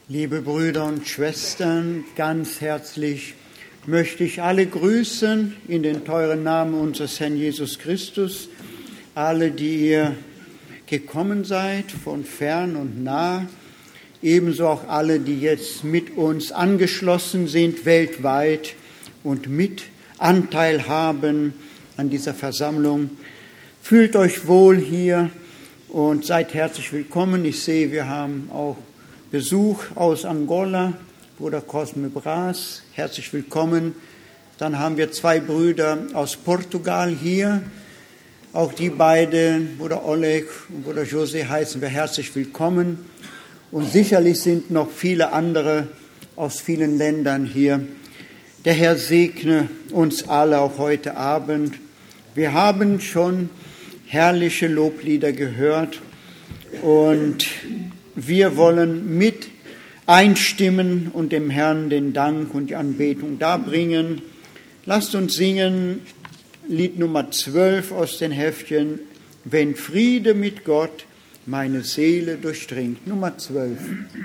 Liebe Brüder und Schwestern, ganz herzlich möchte ich alle grüßen in den teuren Namen unseres Herrn Jesus Christus, alle, die ihr gekommen seid von fern und nah, ebenso auch alle, die jetzt mit uns angeschlossen sind weltweit und mit Anteil haben an dieser Versammlung. Fühlt euch wohl hier und seid herzlich willkommen. Ich sehe, wir haben auch Besuch aus Angola, Bruder Cosme Bras, herzlich willkommen. Dann haben wir zwei Brüder aus Portugal hier. Auch die beiden, Bruder Oleg und Bruder José, heißen wir herzlich willkommen. Und sicherlich sind noch viele andere aus vielen Ländern hier. Der Herr segne uns alle auch heute Abend. Wir haben schon herrliche Loblieder gehört und wir wollen mit einstimmen und dem Herrn den Dank und die Anbetung darbringen. Lasst uns singen Lied Nummer 12 aus den Heftchen, Wenn Friede mit Gott meine Seele durchdringt. Nummer 12.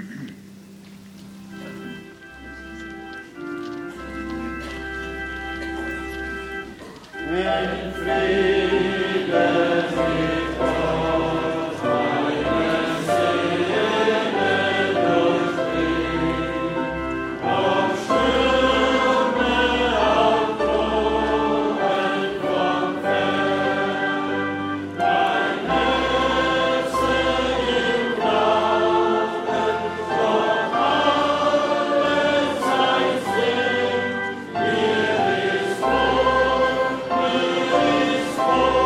Wenn Friede mit Gott Oh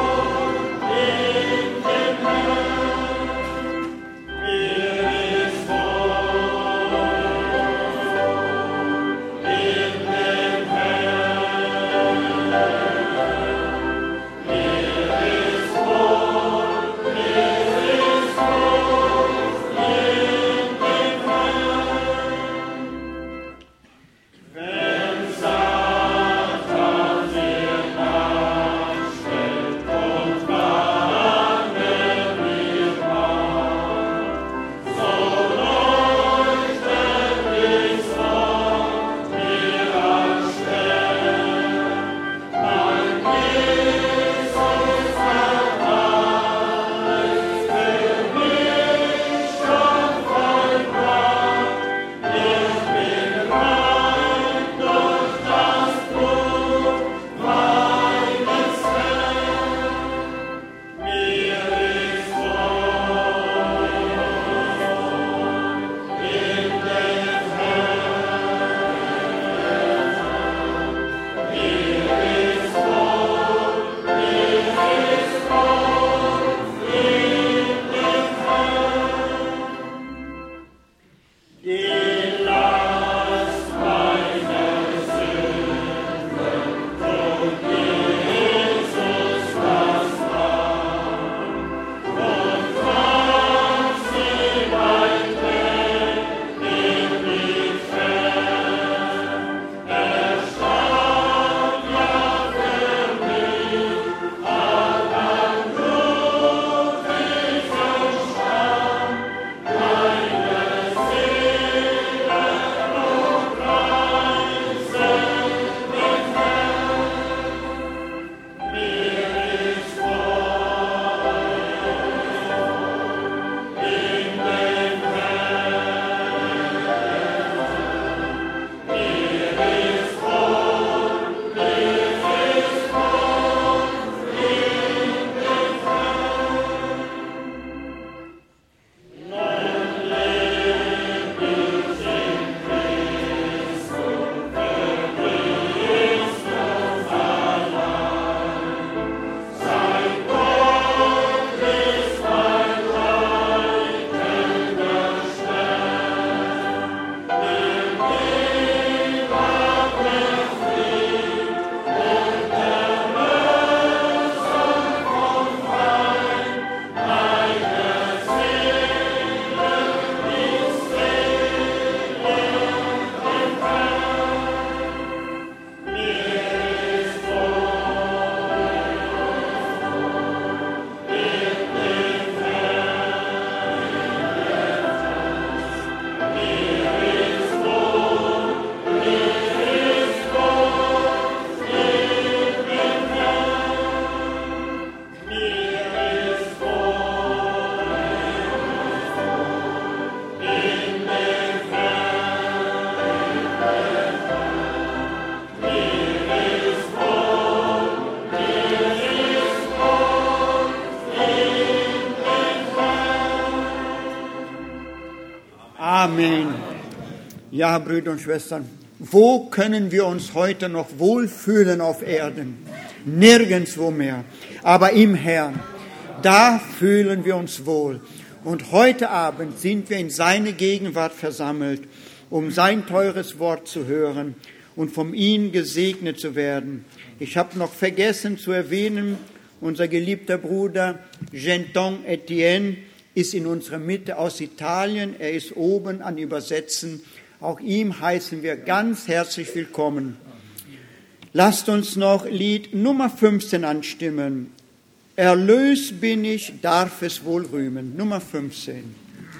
Amen. Ja, Brüder und Schwestern, wo können wir uns heute noch wohlfühlen auf Erden? Nirgendwo mehr. Aber im Herrn, da fühlen wir uns wohl. Und heute Abend sind wir in seine Gegenwart versammelt, um sein teures Wort zu hören und von ihm gesegnet zu werden. Ich habe noch vergessen zu erwähnen, unser geliebter Bruder Genton Etienne ist in unserer Mitte aus Italien. Er ist oben an Übersetzen. Auch ihm heißen wir ganz herzlich willkommen. Lasst uns noch Lied Nummer 15 anstimmen. Erlöst bin ich, darf es wohl rühmen. Nummer 15.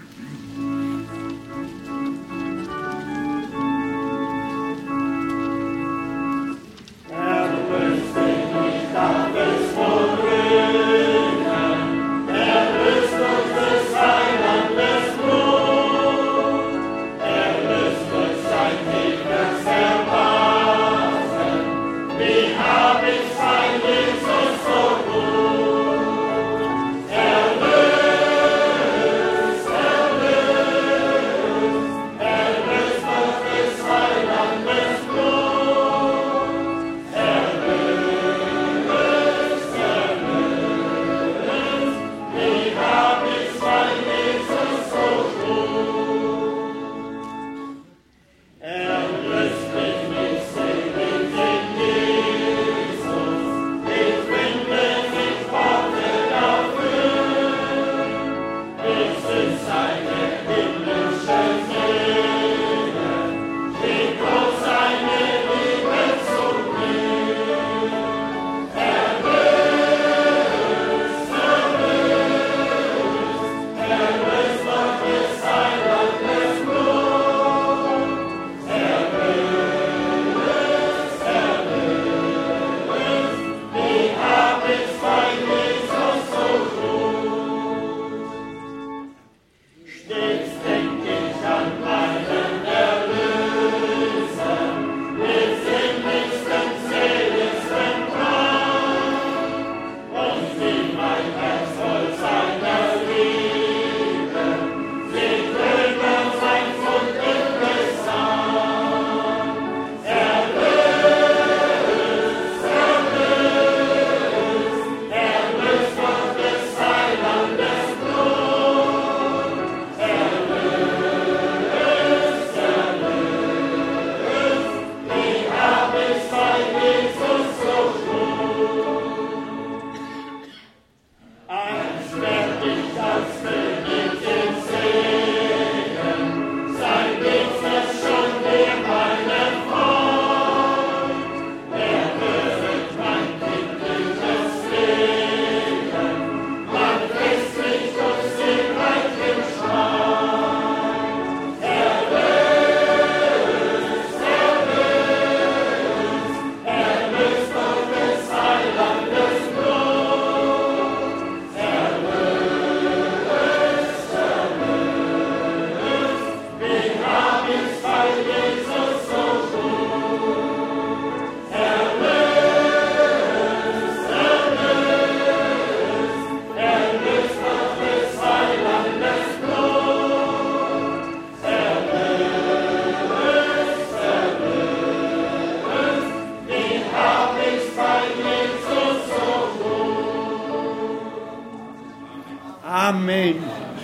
Amen.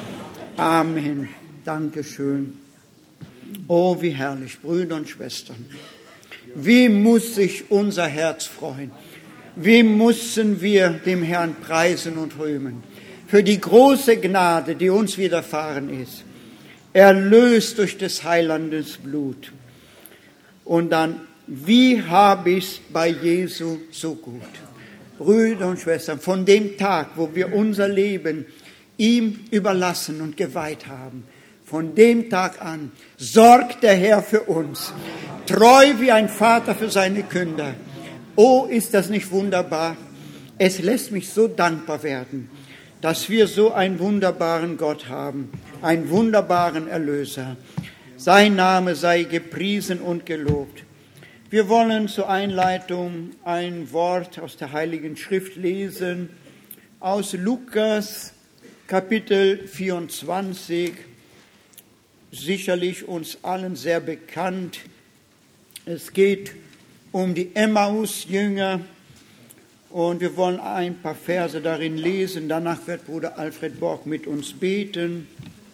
Amen. Dankeschön. Oh, wie herrlich, Brüder und Schwestern. Wie muss sich unser Herz freuen? Wie müssen wir dem Herrn preisen und rühmen für die große Gnade, die uns widerfahren ist. Erlöst durch des Heilandes Blut. Und dann, wie habe ich es bei Jesu so gut? Brüder und Schwestern, von dem Tag, wo wir unser Leben ihm überlassen und geweiht haben, von dem Tag an sorgt der Herr für uns, treu wie ein Vater für seine Kinder. Oh, ist das nicht wunderbar? Es lässt mich so dankbar werden, dass wir so einen wunderbaren Gott haben, einen wunderbaren Erlöser. Sein Name sei gepriesen und gelobt. Wir wollen zur Einleitung ein Wort aus der Heiligen Schrift lesen, aus Lukas Kapitel 24, sicherlich uns allen sehr bekannt. Es geht um die Emmaus-Jünger und wir wollen ein paar Verse darin lesen. Danach wird Bruder Alfred Borg mit uns beten.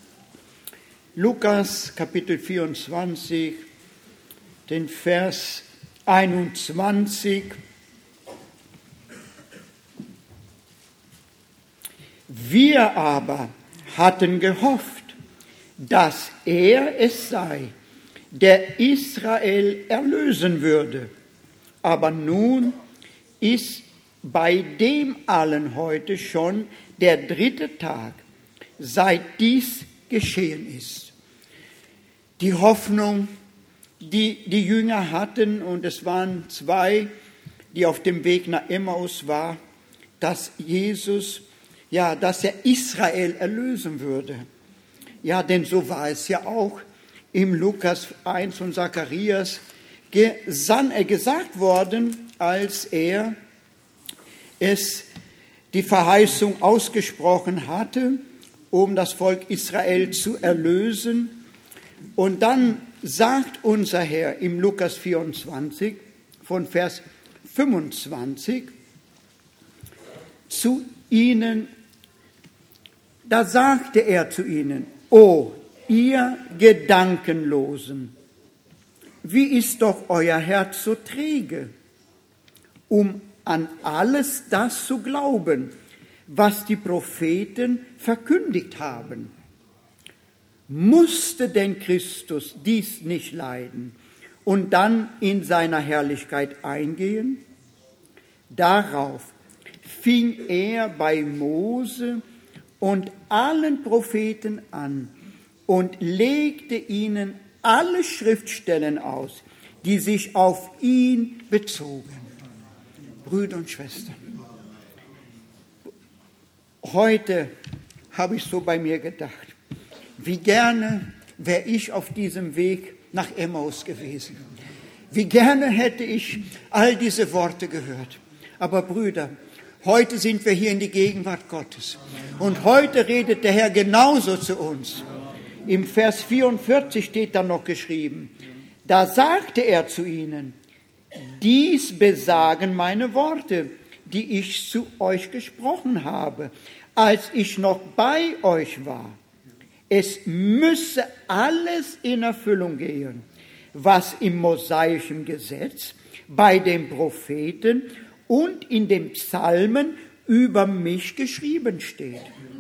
Lukas Kapitel 24, den Vers 21. Wir aber hatten gehofft, dass er es sei, der Israel erlösen würde. Aber nun ist bei dem allen heute schon der 3. Tag, seit dies geschehen ist. Die Hoffnung, die die Jünger hatten, und es waren 2, die auf dem Weg nach Emmaus waren, dass dass er Israel erlösen würde. Ja, denn so war es ja auch im Lukas 1 und Zacharias gesagt worden, als er die Verheißung ausgesprochen hatte, um das Volk Israel zu erlösen. Und dann sagt unser Herr im Lukas 24 von Vers 25 zu ihnen, da sagte er zu ihnen: O ihr Gedankenlosen, wie ist doch euer Herz so träge, um an alles das zu glauben, was die Propheten verkündigt haben? Musste denn Christus dies nicht leiden und dann in seiner Herrlichkeit eingehen? Darauf fing er bei Mose und allen Propheten an und legte ihnen alle Schriftstellen aus, die sich auf ihn bezogen. Brüder und Schwestern, heute habe ich so bei mir gedacht, wie gerne wäre ich auf diesem Weg nach Emmaus gewesen. Wie gerne hätte ich all diese Worte gehört. Aber Brüder, heute sind wir hier in die Gegenwart Gottes. Und heute redet der Herr genauso zu uns. Im Vers 44 steht dann noch geschrieben: Da sagte er zu ihnen: Dies besagen meine Worte, die ich zu euch gesprochen habe, als ich noch bei euch war. Es müsse alles in Erfüllung gehen, was im mosaischen Gesetz, bei den Propheten und in den Psalmen über mich geschrieben steht.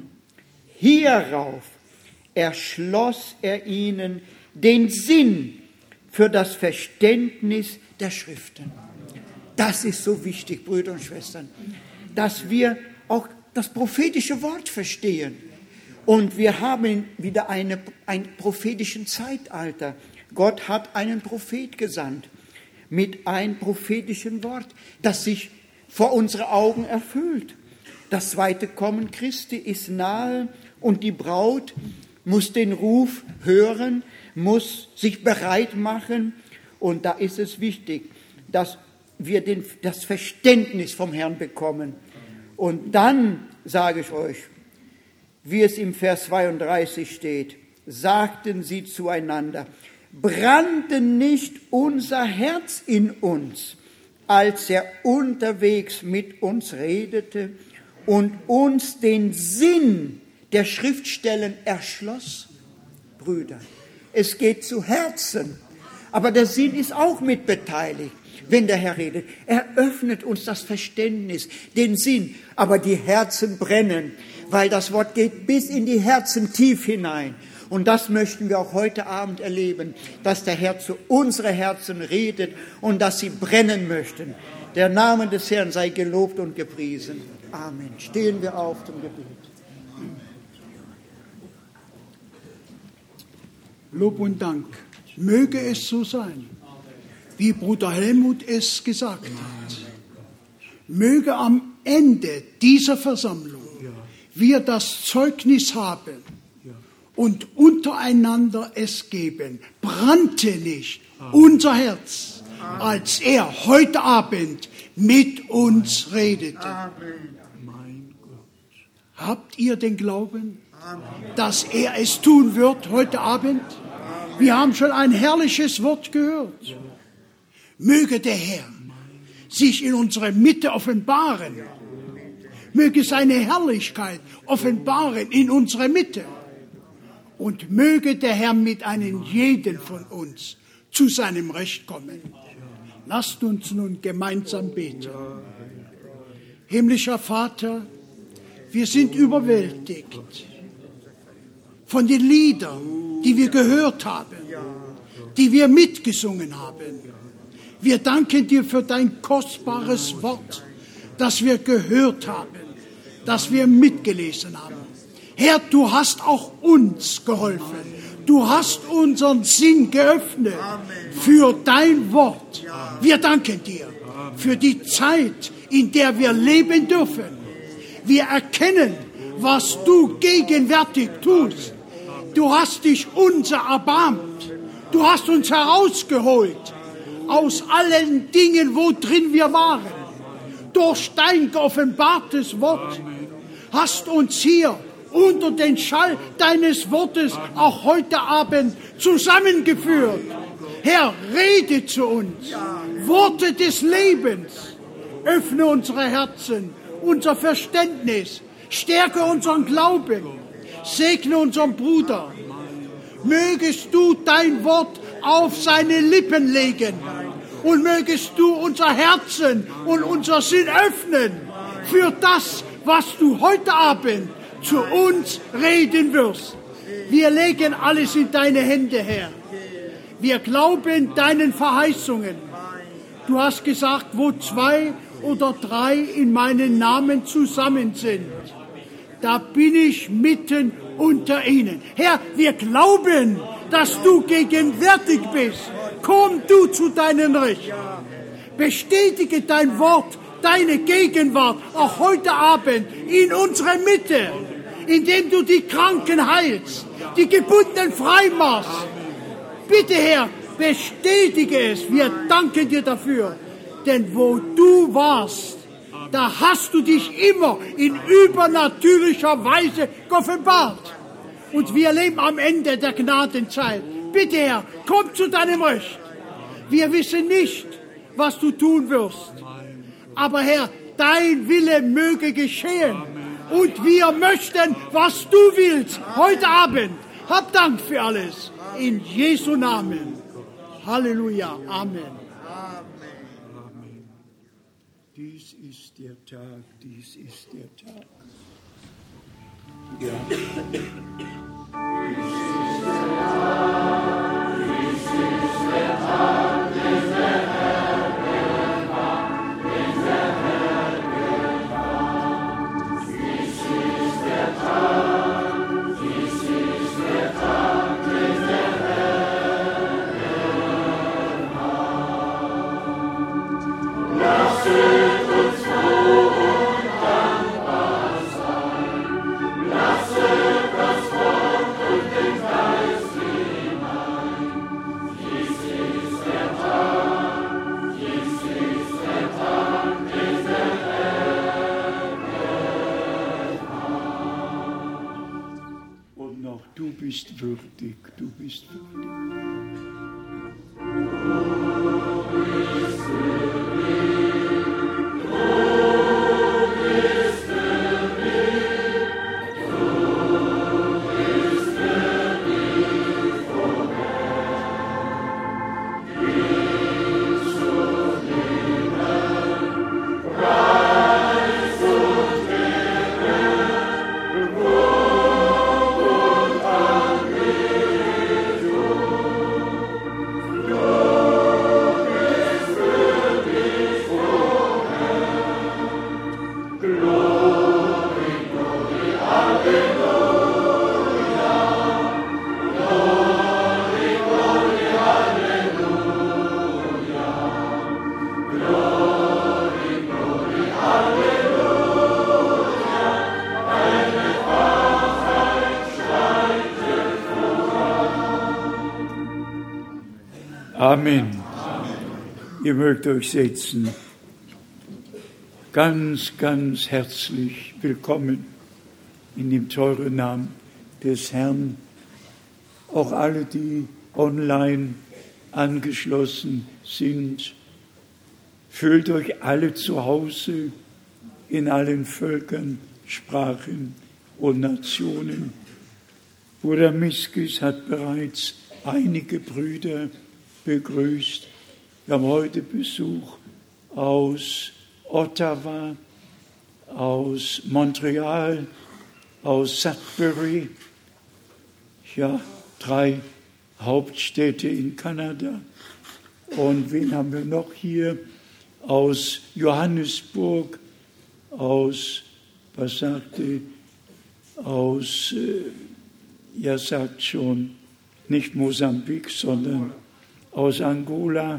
Hierauf erschloss er ihnen den Sinn für das Verständnis der Schriften. Das ist so wichtig, Brüder und Schwestern, dass wir auch das prophetische Wort verstehen. Und wir haben wieder ein prophetischen Zeitalter. Gott hat einen Prophet gesandt mit einem prophetischen Wort, das sich vor unsere Augen erfüllt. Das zweite Kommen Christi ist nahe und die Braut muss den Ruf hören, muss sich bereit machen. Und da ist es wichtig, dass wir das Verständnis vom Herrn bekommen. Und dann sage ich euch, wie es im Vers 32 steht, sagten sie zueinander: Brannte nicht unser Herz in uns, als er unterwegs mit uns redete und uns den Sinn der Schriftstellen erschloss? Brüder, es geht zu Herzen, aber der Sinn ist auch mit beteiligt, wenn der Herr redet. Er öffnet uns das Verständnis, den Sinn, aber die Herzen brennen, weil das Wort geht bis in die Herzen tief hinein. Und das möchten wir auch heute Abend erleben, dass der Herr zu unseren Herzen redet und dass sie brennen möchten. Der Name des Herrn sei gelobt und gepriesen. Amen. Stehen wir auf zum Gebet. Lob und Dank. Möge es so sein, wie Bruder Helmut es gesagt hat. Möge am Ende dieser Versammlung wir das Zeugnis haben und untereinander es geben. Brannte nicht unser Herz, als er heute Abend mit uns redete. Habt ihr den Glauben, dass er es tun wird heute Abend? Wir haben schon ein herrliches Wort gehört. Möge der Herr sich in unserer Mitte offenbaren. Möge seine Herrlichkeit offenbaren in unserer Mitte. Und möge der Herr mit einem jeden von uns zu seinem Recht kommen. Lasst uns nun gemeinsam beten. Himmlischer Vater, wir sind überwältigt von den Liedern, die wir gehört haben, die wir mitgesungen haben. Wir danken dir für dein kostbares Wort, das wir gehört haben, das wir mitgelesen haben. Herr, du hast auch uns geholfen. Du hast unseren Sinn geöffnet für dein Wort. Wir danken dir für die Zeit, in der wir leben dürfen. Wir erkennen, was du gegenwärtig tust. Du hast dich unser erbarmt. Du hast uns herausgeholt aus allen Dingen, wo drin wir waren. Durch dein geoffenbartes Wort hast uns hier unter den Schall deines Wortes auch heute Abend zusammengeführt. Herr, rede zu uns. Worte des Lebens. Öffne unsere Herzen, unser Verständnis. Stärke unseren Glauben. Segne unseren Bruder. Mögest du dein Wort auf seine Lippen legen. Und mögest du unser Herzen und unser Sinn öffnen für das, was du heute Abend zu uns reden wirst. Wir legen alles in deine Hände, Herr. Wir glauben deinen Verheißungen. Du hast gesagt, wo 2 oder 3 in meinen Namen zusammen sind, da bin ich mitten unter ihnen. Herr, wir glauben, dass du gegenwärtig bist. Komm du zu deinem Recht. Bestätige dein Wort, deine Gegenwart, auch heute Abend in unserer Mitte, indem du die Kranken heilst, die Gebundenen frei machst. Bitte, Herr, bestätige es. Wir danken dir dafür. Denn wo du warst, da hast du dich immer in übernatürlicher Weise geoffenbart. Und wir leben am Ende der Gnadenzeit. Bitte, Herr, komm zu deinem Recht. Wir wissen nicht, was du tun wirst. Aber, Herr, dein Wille möge geschehen. Und wir möchten, was du willst, heute Abend. Hab Dank für alles. In Jesu Namen. Halleluja. Amen. Dies ist der Tag, dies ist der Tag. Ja. Du bist würdig, du bist würdig. Amen. Ihr mögt euch setzen. Ganz, ganz herzlich willkommen in dem teuren Namen des Herrn. Auch alle, die online angeschlossen sind. Fühlt euch alle zu Hause in allen Völkern, Sprachen und Nationen. Bruder Miskis hat bereits einige Brüder begrüßt. Wir haben heute Besuch aus Ottawa, aus Montreal, aus Sudbury, ja, 3 Hauptstädte in Kanada. Und wen haben wir noch hier? Aus Johannesburg, aus, was sagte, aus, ja, sagt schon, nicht Mosambik, sondern aus Angola.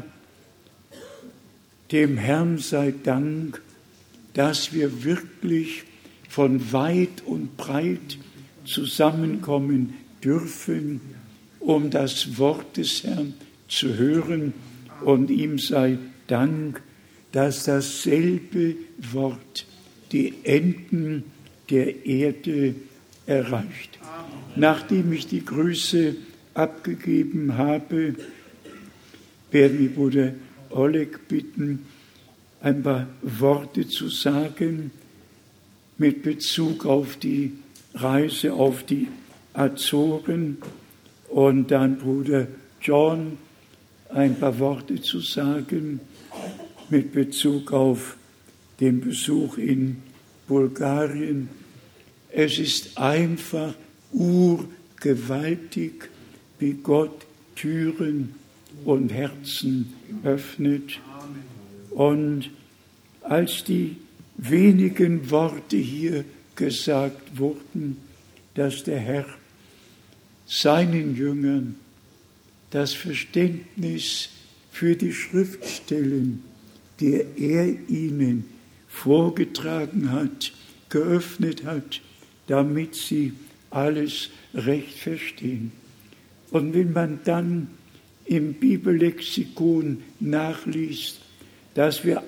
Dem Herrn sei Dank, dass wir wirklich von weit und breit zusammenkommen dürfen, um das Wort des Herrn zu hören. Und ihm sei Dank, dass dasselbe Wort die Enden der Erde erreicht. Nachdem ich die Grüße abgegeben habe, werden wir Bruder Oleg bitten, ein paar Worte zu sagen mit Bezug auf die Reise auf die Azoren und dann Bruder John ein paar Worte zu sagen mit Bezug auf den Besuch in Bulgarien. Es ist einfach urgewaltig, wie Gott Türen und Herzen öffnet. Und als die wenigen Worte hier gesagt wurden, dass der Herr seinen Jüngern das Verständnis für die Schriftstellen, die er ihnen vorgetragen hat, geöffnet hat, damit sie alles recht verstehen. Und wenn man dann im Bibellexikon nachliest, dass wir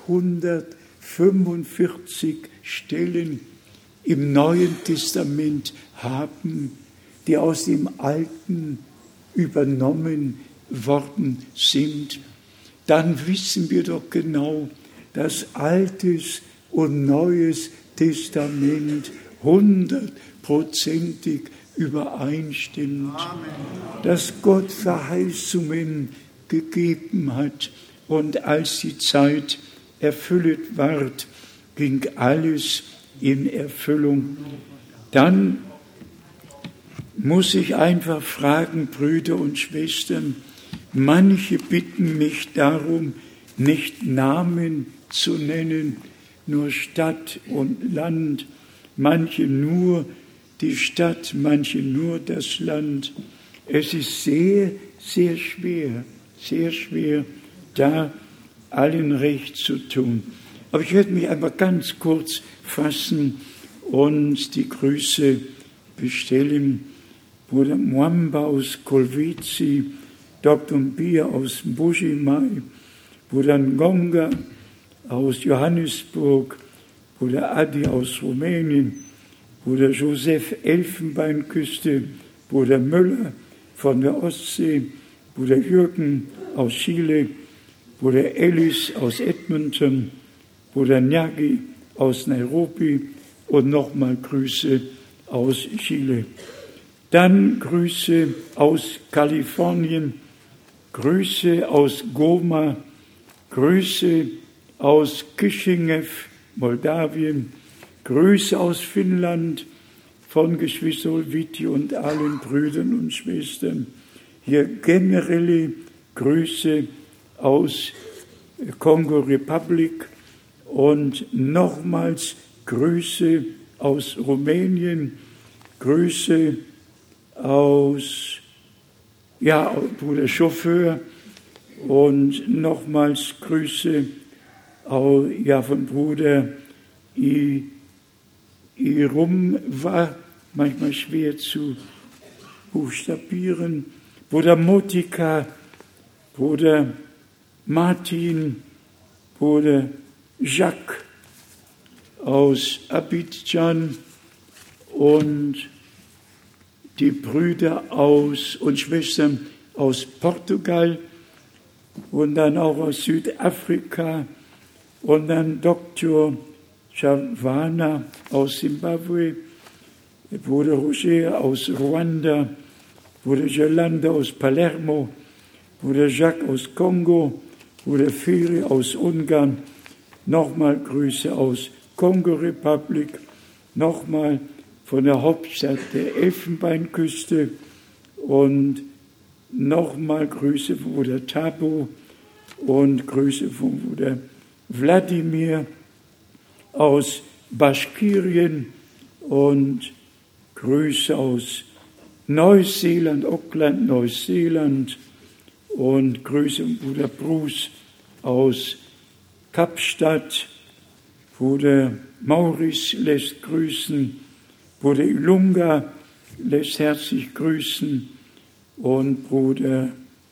845 Stellen im Neuen Testament haben, die aus dem Alten übernommen worden sind, dann wissen wir doch genau, dass Altes und Neues Testament 100%ig übereinstimmt, dass Gott Verheißungen gegeben hat und als die Zeit erfüllt ward, ging alles in Erfüllung. Dann muss ich einfach fragen, Brüder und Schwestern, manche bitten mich darum, nicht Namen zu nennen, nur Stadt und Land, manche nur die Stadt, manche nur das Land. Es ist sehr, sehr schwer, da allen recht zu tun. Aber ich werde mich einfach ganz kurz fassen und die Grüße bestellen. Bruder Mwamba aus Kolwizi, Dr. Mbia aus Mbuji-Mayi, Bruder Ngonga aus Johannesburg, Bruder Adi aus Rumänien, Bruder Josef Elfenbeinküste, Bruder Müller von der Ostsee, Bruder Jürgen aus Chile, Bruder Ellis aus Edmonton, Bruder Nyagi aus Nairobi und nochmal Grüße aus Chile. Dann Grüße aus Kalifornien, Grüße aus Goma, Grüße aus Kishinev, Moldawien, Grüße aus Finnland von Geschwister Ulviti und allen Brüdern und Schwestern. Hier generelle Grüße aus Kongo Republic und nochmals Grüße aus Rumänien, Grüße aus, Bruder Chauffeur und nochmals Grüße von Bruder Irum, war manchmal schwer zu buchstabieren, Bruder Motika, Bruder Martin, Bruder Jacques aus Abidjan und die Brüder und Schwestern aus Portugal und dann auch aus Südafrika und dann Dr. Chavana aus Zimbabwe, Bruder Roger aus Ruanda, Bruder Jolanda aus Palermo, Bruder Jacques aus Kongo, Bruder Firi aus Ungarn, nochmal Grüße aus Kongo-Republik, nochmal von der Hauptstadt der Elfenbeinküste und nochmal Grüße von Bruder Tabo und Grüße von Bruder Wladimir aus Baschkirien und Grüße aus Neuseeland, Auckland, Neuseeland und Grüße von Bruder Bruce aus Kapstadt. Bruder Maurice lässt grüßen, Bruder Ilunga lässt herzlich grüßen und Bruder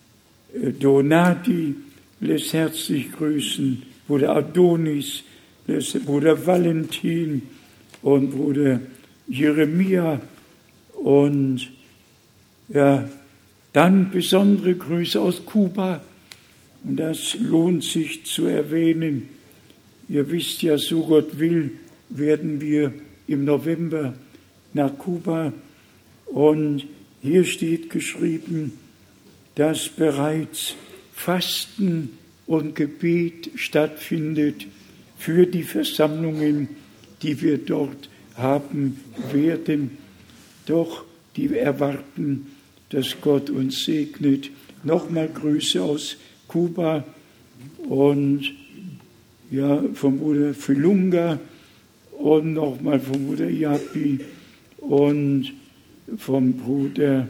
Donati lässt herzlich grüßen, Bruder Adonis lässt Bruder Valentin und Bruder Jeremia und ja, dann besondere Grüße aus Kuba. Und das lohnt sich zu erwähnen. Ihr wisst ja, so Gott will, werden wir im November nach Kuba. Und hier steht geschrieben, dass bereits Fasten und Gebet stattfindet für die Versammlungen, die wir dort haben werden. Doch die erwarten, dass Gott uns segnet. Nochmal Grüße aus Kuba und ja, vom Bruder Filunga und nochmal vom Bruder Yapi und vom Bruder,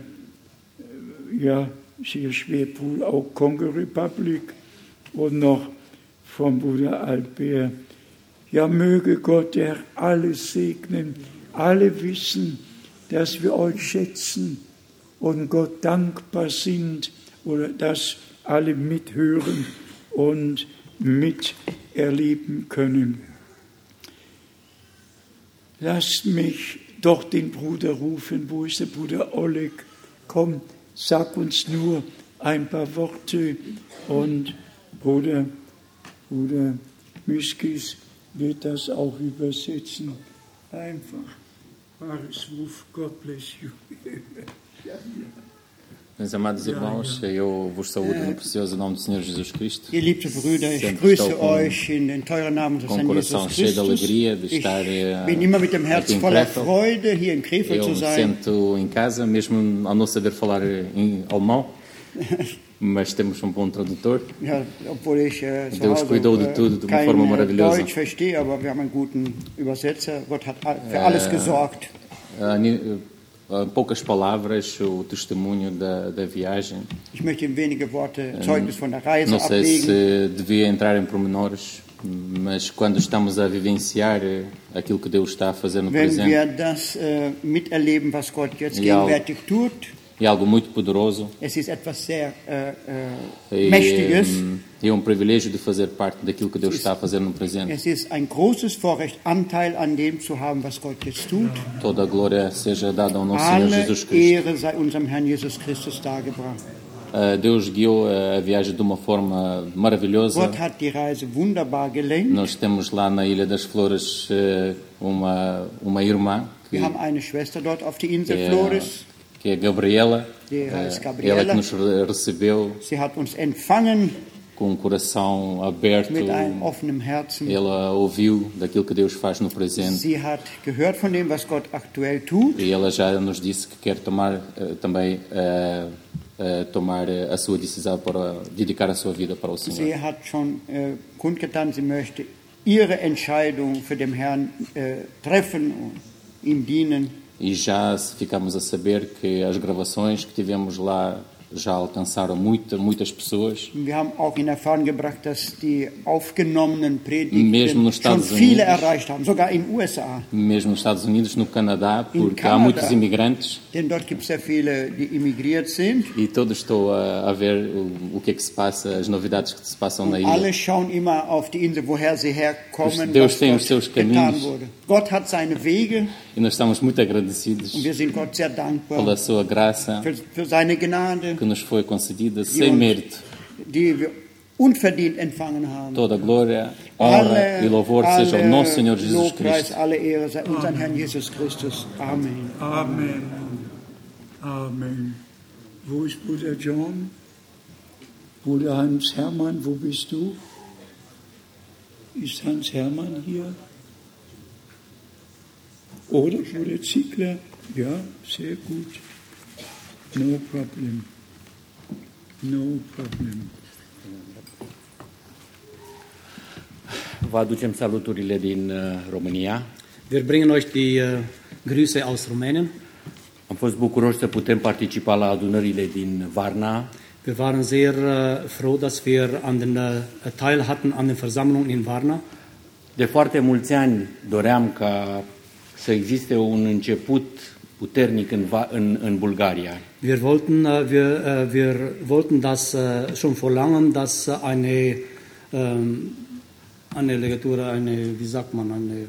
ja, sehr schwer, auch Kongo-Republik und noch vom Bruder Albert. Ja, möge Gott, der alles segnen, alle wissen, dass wir euch schätzen und Gott dankbar sind oder dass alle mithören und miterleben können. Lasst mich doch den Bruder rufen. Wo ist der Bruder Oleg? Komm, sag uns nur ein paar Worte. Und Bruder Miskis wird das auch übersetzen. Einfach. Paris Ruf, God bless you. Meus amados irmãos, eu vos saúdo no precioso nome do Senhor Jesus Cristo. Geliebte Brüder, ich grüße euch in den teuren Namen des Herrn Jesus Christus. Ich bin immer mit dem Herz voller Freude, hier in Krefeld zu sein. Eu me sinto em casa, mesmo ao não saber falar em alemão, mas temos bom tradutor. Ja, obwohl ich Deus cuidou de tudo de uma forma kein maravilhosa. Deutsch verstehe, aber wir haben einen guten Übersetzer. Gott hat für alles gesorgt. Poucas palavras, o testemunho da viagem. Ich möchte in wenige Worte Zeugnis von der Reise Não sei ablegen. se devia entrar em pormenores, mas quando estamos a vivenciar aquilo que Deus está a fazer no Wenn presente, wir das miterleben, was Gott jetzt gegenwärtig tut, é algo muito poderoso. es ist etwas sehr Mächtiges. É privilégio de fazer parte daquilo que Deus está a fazer no presente. Es ist ein großes Vorrecht, Anteil an dem zu haben, was Gott jetzt tut. Toda a glória seja dada ao nosso Senhor Alle Jesus Cristo. Ehre sei unserem Herrn Jesus Christus dargebracht. Deus guiou a viagem de uma forma maravilhosa. Gott hat die Reise wunderbar gelenkt. Nós temos lá na Ilha das Flores uma irmã Wir haben eine Schwester dort auf der Insel Flores. que é Gabriela. Die heißt Gabriela. Ela que nos recebeu Sie hat uns empfangen com o coração aberto. mit einem offenen Herzen. Ela ouviu daquilo que Deus faz no presente. Sie hat gehört von dem, was Gott aktuell tut. E ela já nos disse que quer tomar também tomar a sua decisão para dedicar a sua vida para o Senhor. Sie hat schon kundgetan, sie möchte ihre Entscheidung für den Herrn treffen und ihm dienen. E já ficamos a saber que as gravações que tivemos lá já alcançaram muitas pessoas. Wir haben auch in Erfahrung gebracht, dass die aufgenommenen Predigten Mesmo nos schon Estados viele Unidos, erreicht haben, sogar in den USA. Mesmo nos Estados Unidos, no Canadá, porque há Canadá. muitos imigrantes Denn dort gibt es sehr viele, die emigriert sind. e todos estão a ver o que é que se passa, as novidades que se passam na ilha. Alle schauen immer auf die Insel, woher sie herkommen, Deus was tem os dort seus getan caminhos wurde. Gott hat seine Wege E nós estamos muito agradecidos und wir sind Gott sehr dankbar pela sua graça für seine Gnade, que nos foi concedida sem mérito. die wir unverdient empfangen haben. Toda glória, honra e louvor seja ao nosso Senhor Jesus Lobpreis, Cristo. alle Ehre sei unseren Herrn Jesus Christus. Amen. Amen. Amen. Wo ist Bruder John? Bruder Hans Hermann, wo bist du? Ist Hans Hermann hier? Oder Bruder Ziegler? Ja, sehr gut. No problem. No problem. Vă aducem saluturile din România. Wir bringen euch die Grüße aus Rumänien. Am fost bucuroși să putem participa la adunările din Varna. Wir waren sehr froh, dass wir an den Teil hatten an den Versammlungen in Varna. De foarte mulți ani doream ca să existe un început puternic în Bulgaria. Wir wollten das schon vor langem, dass eine Legatur, wie sagt man, eine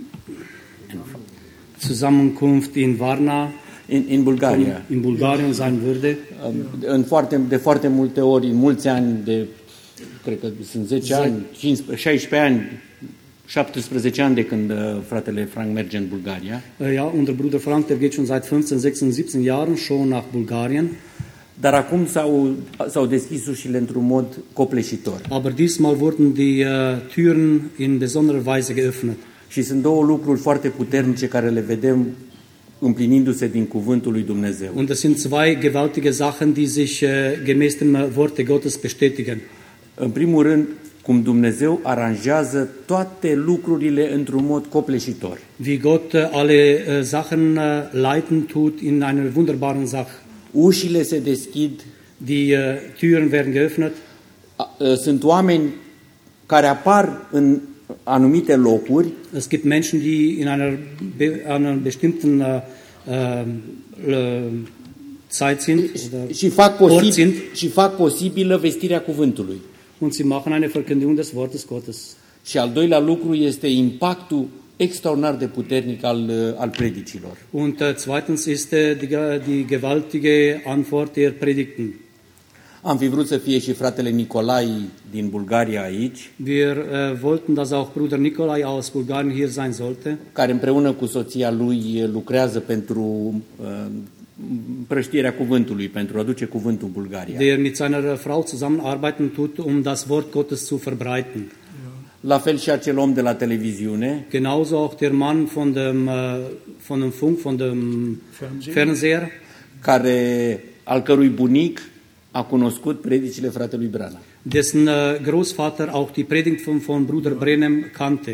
Zusammenkunft in Varna, in Bulgaria. In Bulgarien sein würde. De foarte multe ori, în mulți ani, cred că sunt 10 ani, 15, 16 ani, 17 ani de când fratele Frank merge în Bulgaria. Ja, unser Bruder Frank, der geht schon seit 15, 16, 17 Jahren schon nach Bulgarien. Dar acum s-au deschis ușile într-un mod copleșitor. Aber diesmal wurden die Türen in besonderer Weise geöffnet. Și sunt două lucruri foarte puternice care le vedem împlinindu-se din cuvântul lui Dumnezeu. Und es sind zwei gewaltige Sachen, die sich gemäß dem Worte Gottes bestätigen. În primul rând, cum Dumnezeu aranjează toate lucrurile într-un mod copleșitor. Wie Gott alle Sachen leiten tut in einer wunderbaren Sache. Ușile se deschid. Die Türen werden geöffnet. Sunt oameni care apar în anumite locuri. Es gibt Menschen, die in einer bestimmten Zeit sind și fac posibilă vestirea cuvântului. Und sie machen eine Verkündigung des Wortes Gottes. Și al doilea lucru este impactul extraordinar de puternic al predicilor. Und zweitens ist die gewaltige Antwort der Predigten. Am fi vrut să fie și fratele Nicolai din Bulgaria aici. Wir wollten, dass auch Bruder Nikolai aus Bulgarien hier sein sollte. Care împreună cu soția lui lucrează pentru împrăștierea cuvântului, pentru a duce cuvântul în Bulgaria. Der mit seiner Frau zusammenarbeiten tut, das Wort Gottes zu verbreiten. La fel și acel om de la televiziune. Genauso auch der Mann von dem Funk, von dem Fernseher, al cărui bunic a cunoscut predicile fratelui Branham. Dessen Großvater auch die Predigt von Bruder Branham kannte.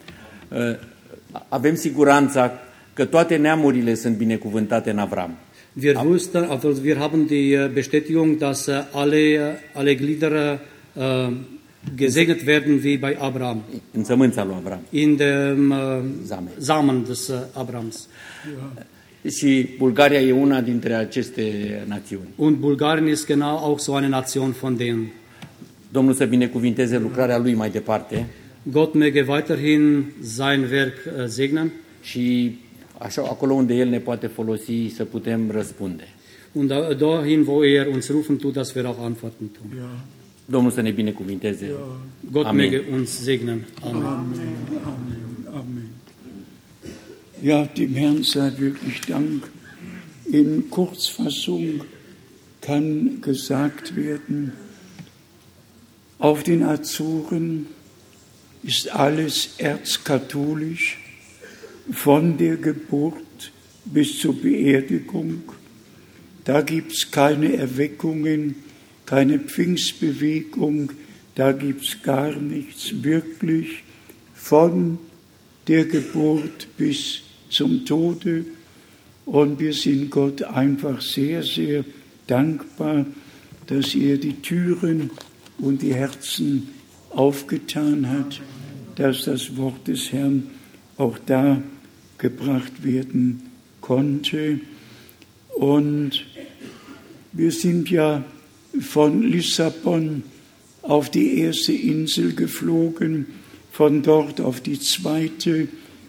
Avem siguranța că toate neamurile sunt binecuvântate în Avram. Wir haben die Bestätigung, dass alle Glieder gesegnet werden wie bei Abraham. În sămânța lui Avram. In dem Samen des Abrahams. Și Bulgaria e una dintre aceste națiuni. Und Bulgarien ist genau auch so eine Nation von denen. Domnul să binecuvinteze lucrarea lui mai departe. Gott möge weiterhin sein Werk segnen. Și așa, acolo unde El ne poate folosi să putem răspunde. Und dahin, wo uns rufen tut, dass wir auch antworten tun. Ja. Domnul să ne binecuvinteze. Ja. Gott Amen. möge uns segnen. Amen. Amen. Amen. Amen. Ja, dem Herrn sei wirklich Dank. In Kurzfassung kann gesagt werden, auf den Azoren ist alles erzkatholisch, von der Geburt bis zur Beerdigung. Da gibt es keine Erweckungen, keine Pfingstbewegung, da gibt es gar nichts. Wirklich von der Geburt bis zum Tode. Und wir sind Gott einfach sehr, sehr dankbar, dass er die Türen und die Herzen aufgetan hat, dass das Wort des Herrn auch da gebracht werden konnte. Und wir sind ja von Lissabon auf die erste Insel geflogen, von dort auf die zweite,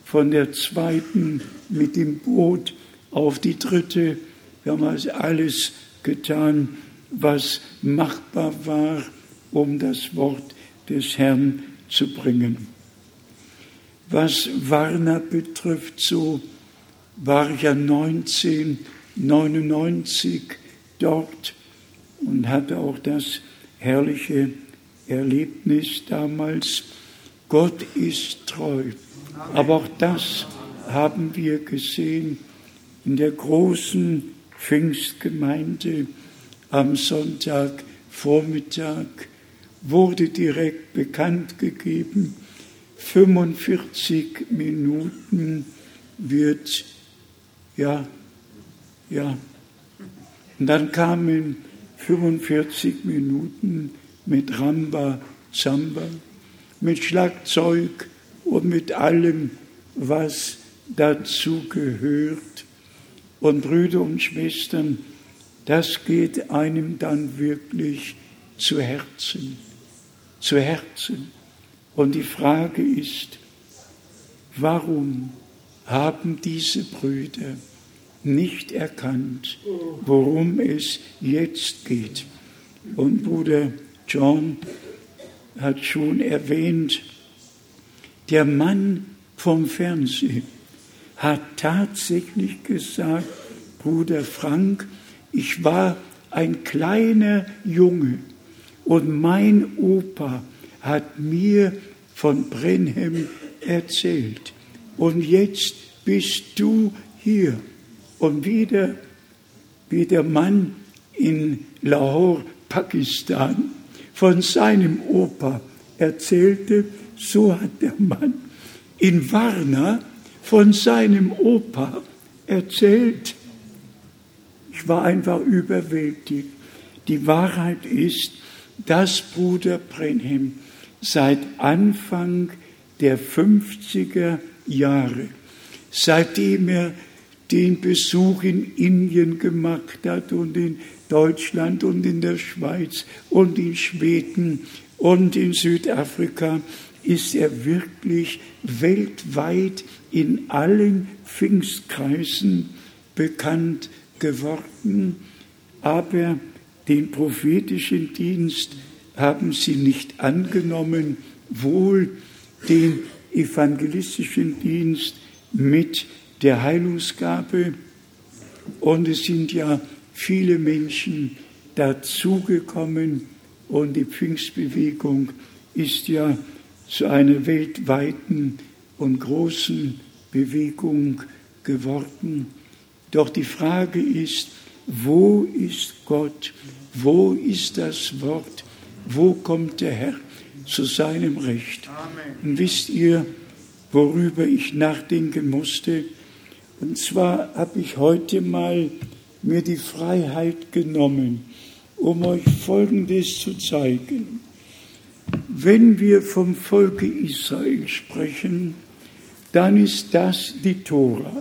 von der zweiten mit dem Boot auf die dritte. Wir haben also alles getan, was machbar war, um das Wort des Herrn zu bringen. Was Warna betrifft, so war ich ja 1999 dort und hatte auch das herrliche Erlebnis damals. Gott ist treu. Aber auch das haben wir gesehen in der großen Pfingstgemeinde am Sonntagvormittag wurde direkt bekannt gegeben, 45 Minuten wird, ja. Und dann kamen 45 Minuten mit Ramba Zamba, mit Schlagzeug und mit allem, was dazu gehört. Und Brüder und Schwestern, das geht einem dann wirklich zu Herzen. Und die Frage ist, warum haben diese Brüder nicht erkannt, worum es jetzt geht? Und Bruder John hat schon erwähnt, der Mann vom Fernsehen hat tatsächlich gesagt, Bruder Frank, ich war ein kleiner Junge und mein Opa hat mir von Brenhem erzählt. Und jetzt bist du hier. Und wieder, wie der Mann in Lahore, Pakistan, von seinem Opa erzählte, so hat der Mann in Varna von seinem Opa erzählt. Ich war einfach überwältigt. Die Wahrheit ist, dass Bruder Brenhem seit Anfang der 50er Jahre, seitdem er den Besuch in Indien gemacht hat und in Deutschland und in der Schweiz und in Schweden und in Südafrika, ist er wirklich weltweit in allen Pfingstkreisen bekannt geworden. Aber den prophetischen Dienst haben sie nicht angenommen, wohl den evangelistischen Dienst mit der Heilungsgabe. Und es sind ja viele Menschen dazugekommen und die Pfingstbewegung ist ja zu einer weltweiten und großen Bewegung geworden. Doch die Frage ist, wo ist Gott? Wo ist das Wort? Wo kommt der Herr zu seinem Recht? Amen. Und wisst ihr, worüber ich nachdenken musste? Und zwar habe ich heute mal mir die Freiheit genommen, um euch Folgendes zu zeigen. Wenn wir vom Volke Israel sprechen, dann ist das die Tora.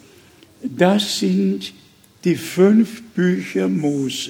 Das sind die 5 Bücher Mose.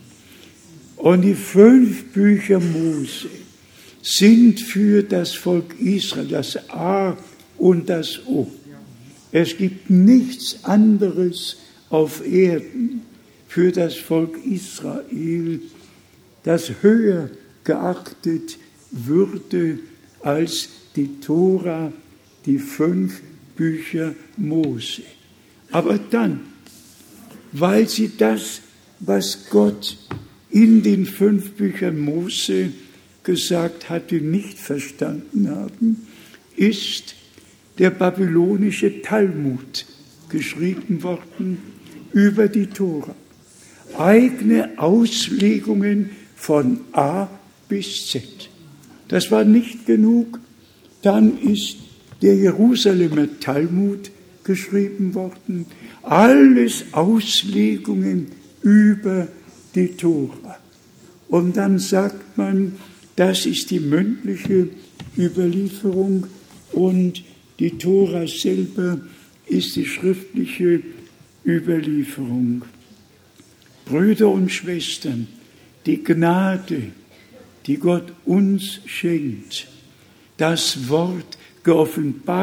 Und die 5 Bücher Mose sind für das Volk Israel das A und das O. Es gibt nichts anderes auf Erden für das Volk Israel, das höher geachtet würde als die Tora, die 5 Bücher Mose. Aber dann, weil sie das, was Gott in den 5 Büchern Mose gesagt hatte, nicht verstanden haben, ist der babylonische Talmud geschrieben worden über die Tora. Eigene Auslegungen von A bis Z. Das war nicht genug. Dann ist der Jerusalemer Talmud geschrieben worden. Alles Auslegungen über die Tora. Und dann sagt man, das ist die mündliche Überlieferung und die Tora selber ist die schriftliche Überlieferung. Brüder und Schwestern, die Gnade, die Gott uns schenkt, das Wort geoffenbart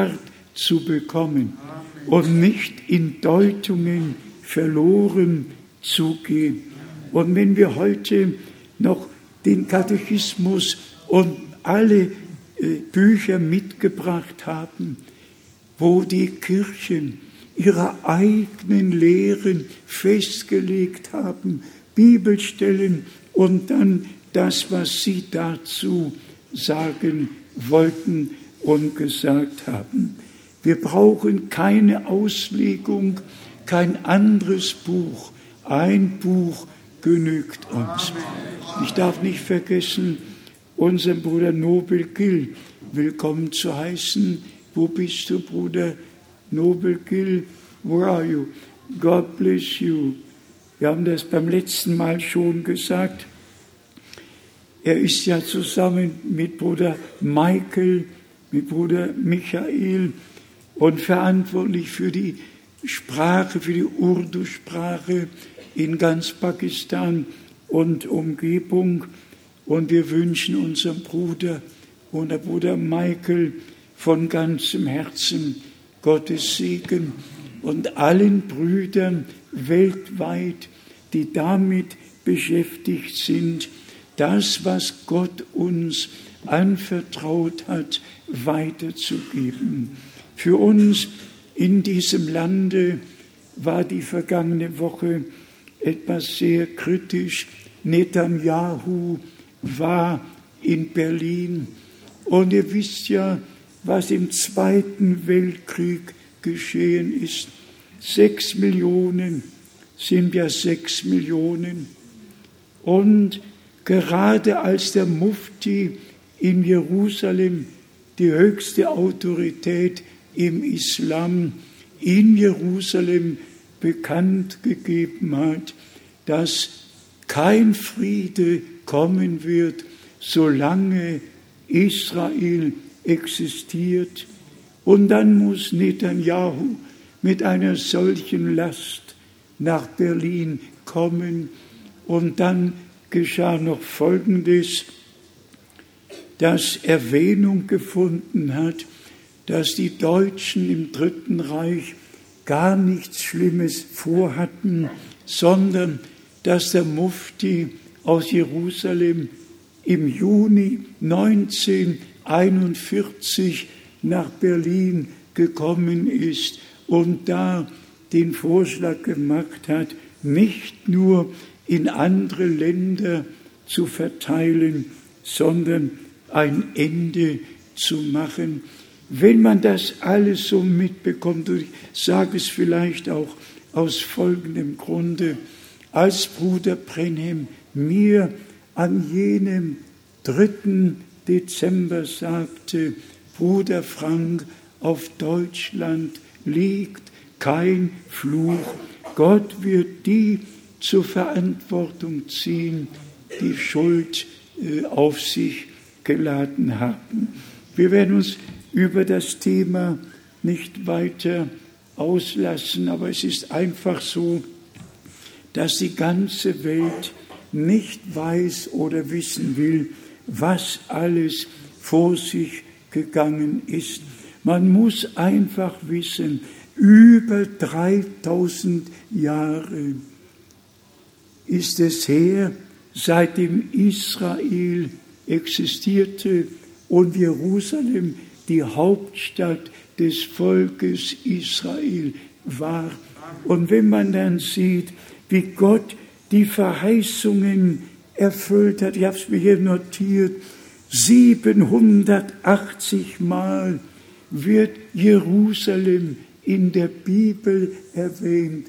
zu bekommen und nicht in Deutungen verloren zu gehen. Und wenn wir heute noch den Katechismus und alle Bücher mitgebracht haben, wo die Kirchen ihre eigenen Lehren festgelegt haben, Bibelstellen und dann das, was sie dazu sagen wollten und gesagt haben. Wir brauchen keine Auslegung, kein anderes Buch. Ein Buch genügt uns. Ich darf nicht vergessen, unseren Bruder Nobel Gill willkommen zu heißen. Wo bist du, Bruder Nobel Gill? Where are you? God bless you. Wir haben das beim letzten Mal schon gesagt. Er ist ja zusammen mit Bruder Michael, mit Bruder Michael und verantwortlich für die Sprache, für die Urdu-Sprache in ganz Pakistan und Umgebung. Und wir wünschen unserem Bruder und der Bruder Michael von ganzem Herzen Gottes Segen und allen Brüdern weltweit, die damit beschäftigt sind, das, was Gott uns anvertraut hat, weiterzugeben. Für uns in diesem Lande war die vergangene Woche etwas sehr kritisch. Netanyahu war in Berlin und ihr wisst ja, was im Zweiten Weltkrieg geschehen ist. 6 Millionen sind ja 6 Millionen. Und gerade als der Mufti in Jerusalem, die höchste Autorität im Islam, in Jerusalem bekannt gegeben hat, dass kein Friede kommen wird, solange Israel existiert. Und dann muss Netanyahu mit einer solchen Last nach Berlin kommen. Und dann geschah noch Folgendes, das Erwähnung gefunden hat, dass die Deutschen im Dritten Reich gar nichts Schlimmes vorhatten, sondern dass der Mufti aus Jerusalem im Juni 1941 nach Berlin gekommen ist und da den Vorschlag gemacht hat, nicht nur in andere Länder zu verteilen, sondern ein Ende zu machen. Wenn man das alles so mitbekommt, und ich sage es vielleicht auch aus folgendem Grunde, als Bruder Brenhem mir an jenem 3. Dezember sagte, Bruder Frank, auf Deutschland liegt kein Fluch. Gott wird die zur Verantwortung ziehen, die Schuld auf sich geladen haben. Wir werden uns über das Thema nicht weiter auslassen, aber es ist einfach so, dass die ganze Welt nicht weiß oder wissen will, was alles vor sich gegangen ist. Man muss einfach wissen, über 3000 Jahre ist es her, seitdem Israel existierte und Jerusalem die Hauptstadt des Volkes Israel war. Und wenn man dann sieht, wie Gott die Verheißungen erfüllt hat, ich habe es mir hier notiert, 780 Mal wird Jerusalem in der Bibel erwähnt.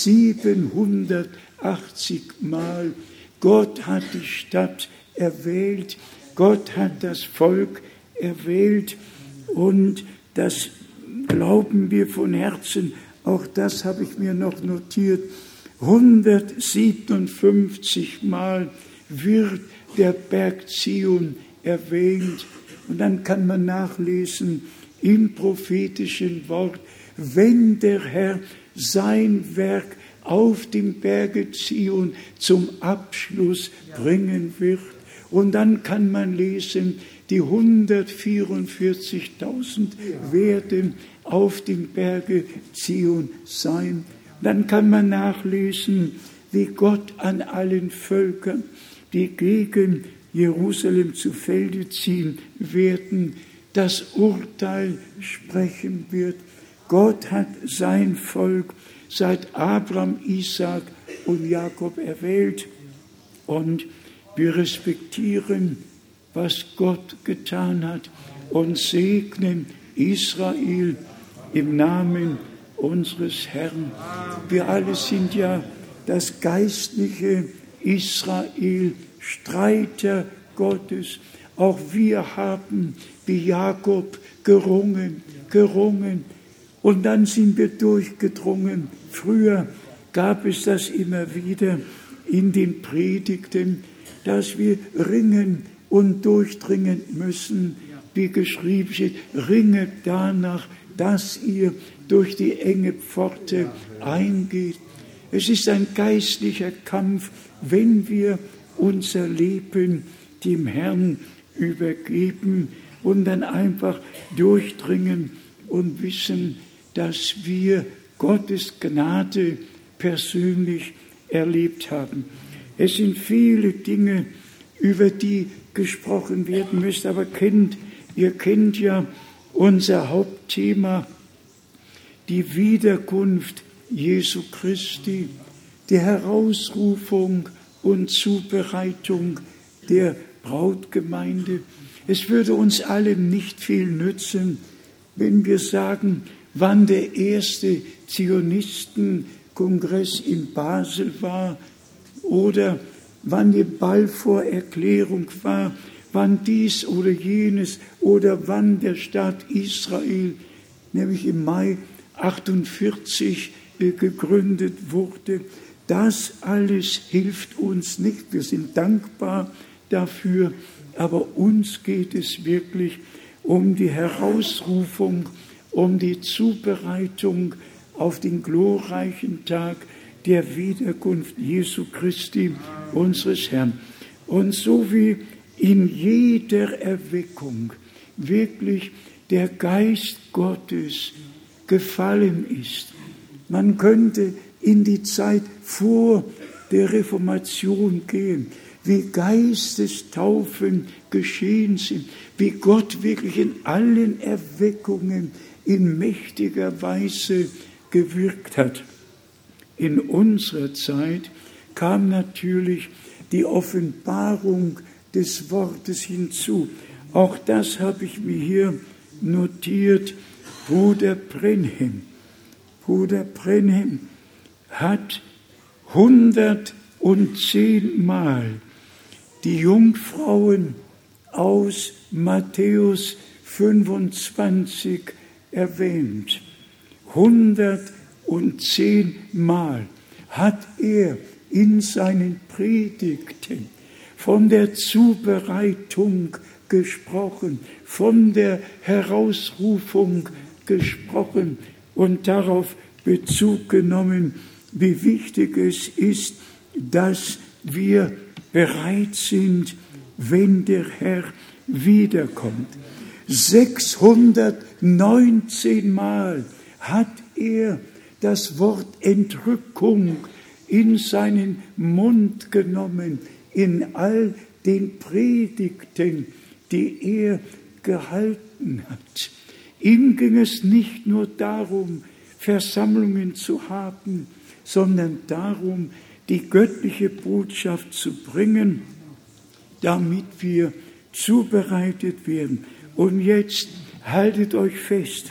780 Mal. Gott hat die Stadt erwählt. Gott hat das Volk erwählt. Und das glauben wir von Herzen. Auch das habe ich mir noch notiert. 157 Mal wird der Berg Zion erwähnt. Und dann kann man nachlesen im prophetischen Wort, wenn der Herr sein Werk auf dem Berge Zion zum Abschluss bringen wird. Und dann kann man lesen, die 144.000 werden auf dem Berge Zion sein. Dann kann man nachlesen, wie Gott an allen Völkern, die gegen Jerusalem zu Felde ziehen werden, das Urteil sprechen wird. Gott hat sein Volk seit Abraham, Isaak und Jakob erwählt und wir respektieren, was Gott getan hat und segnen Israel im Namen unseres Herrn. Wir alle sind ja das geistliche Israel, Streiter Gottes. Auch wir haben wie Jakob gerungen. Und dann sind wir durchgedrungen. Früher gab es das immer wieder in den Predigten, dass wir ringen und durchdringen müssen, wie geschrieben steht, ringet danach, dass ihr durch die enge Pforte eingeht. Es ist ein geistlicher Kampf, wenn wir unser Leben dem Herrn übergeben und dann einfach durchdringen und wissen, dass wir Gottes Gnade persönlich erlebt haben. Es sind viele Dinge, über die gesprochen werden müsste, aber ihr kennt ja unser Hauptthema, die Wiederkunft Jesu Christi, die Herausrufung und Zubereitung der Brautgemeinde. Es würde uns allen nicht viel nützen, wenn wir sagen, wann der erste Zionistenkongress in Basel war oder wann die Balfour-Erklärung war, wann dies oder jenes oder wann der Staat Israel, nämlich im Mai 48 gegründet wurde. Das alles hilft uns nicht. Wir sind dankbar dafür, aber uns geht es wirklich um die Herausrufung, um die Zubereitung auf den glorreichen Tag der Wiederkunft Jesu Christi, unseres Herrn. Und so wie in jeder Erweckung wirklich der Geist Gottes gefallen ist, man könnte in die Zeit vor der Reformation gehen, wie Geistestaufen geschehen sind, wie Gott wirklich in allen Erweckungen in mächtiger Weise gewirkt hat. In unserer Zeit kam natürlich die Offenbarung des Wortes hinzu. Auch das habe ich mir hier notiert. Bruder Brenhem hat 110 Mal die Jungfrauen aus Matthäus 25 erwähnt. 110 Mal hat er in seinen Predigten von der Zubereitung gesprochen, von der Herausrufung gesprochen und darauf Bezug genommen, wie wichtig es ist, dass wir bereit sind, wenn der Herr wiederkommt. 619 Mal hat er das Wort Entrückung in seinen Mund genommen, in all den Predigten, die er gehalten hat. Ihm ging es nicht nur darum, Versammlungen zu haben, sondern darum, die göttliche Botschaft zu bringen, damit wir zubereitet werden. Und jetzt haltet euch fest,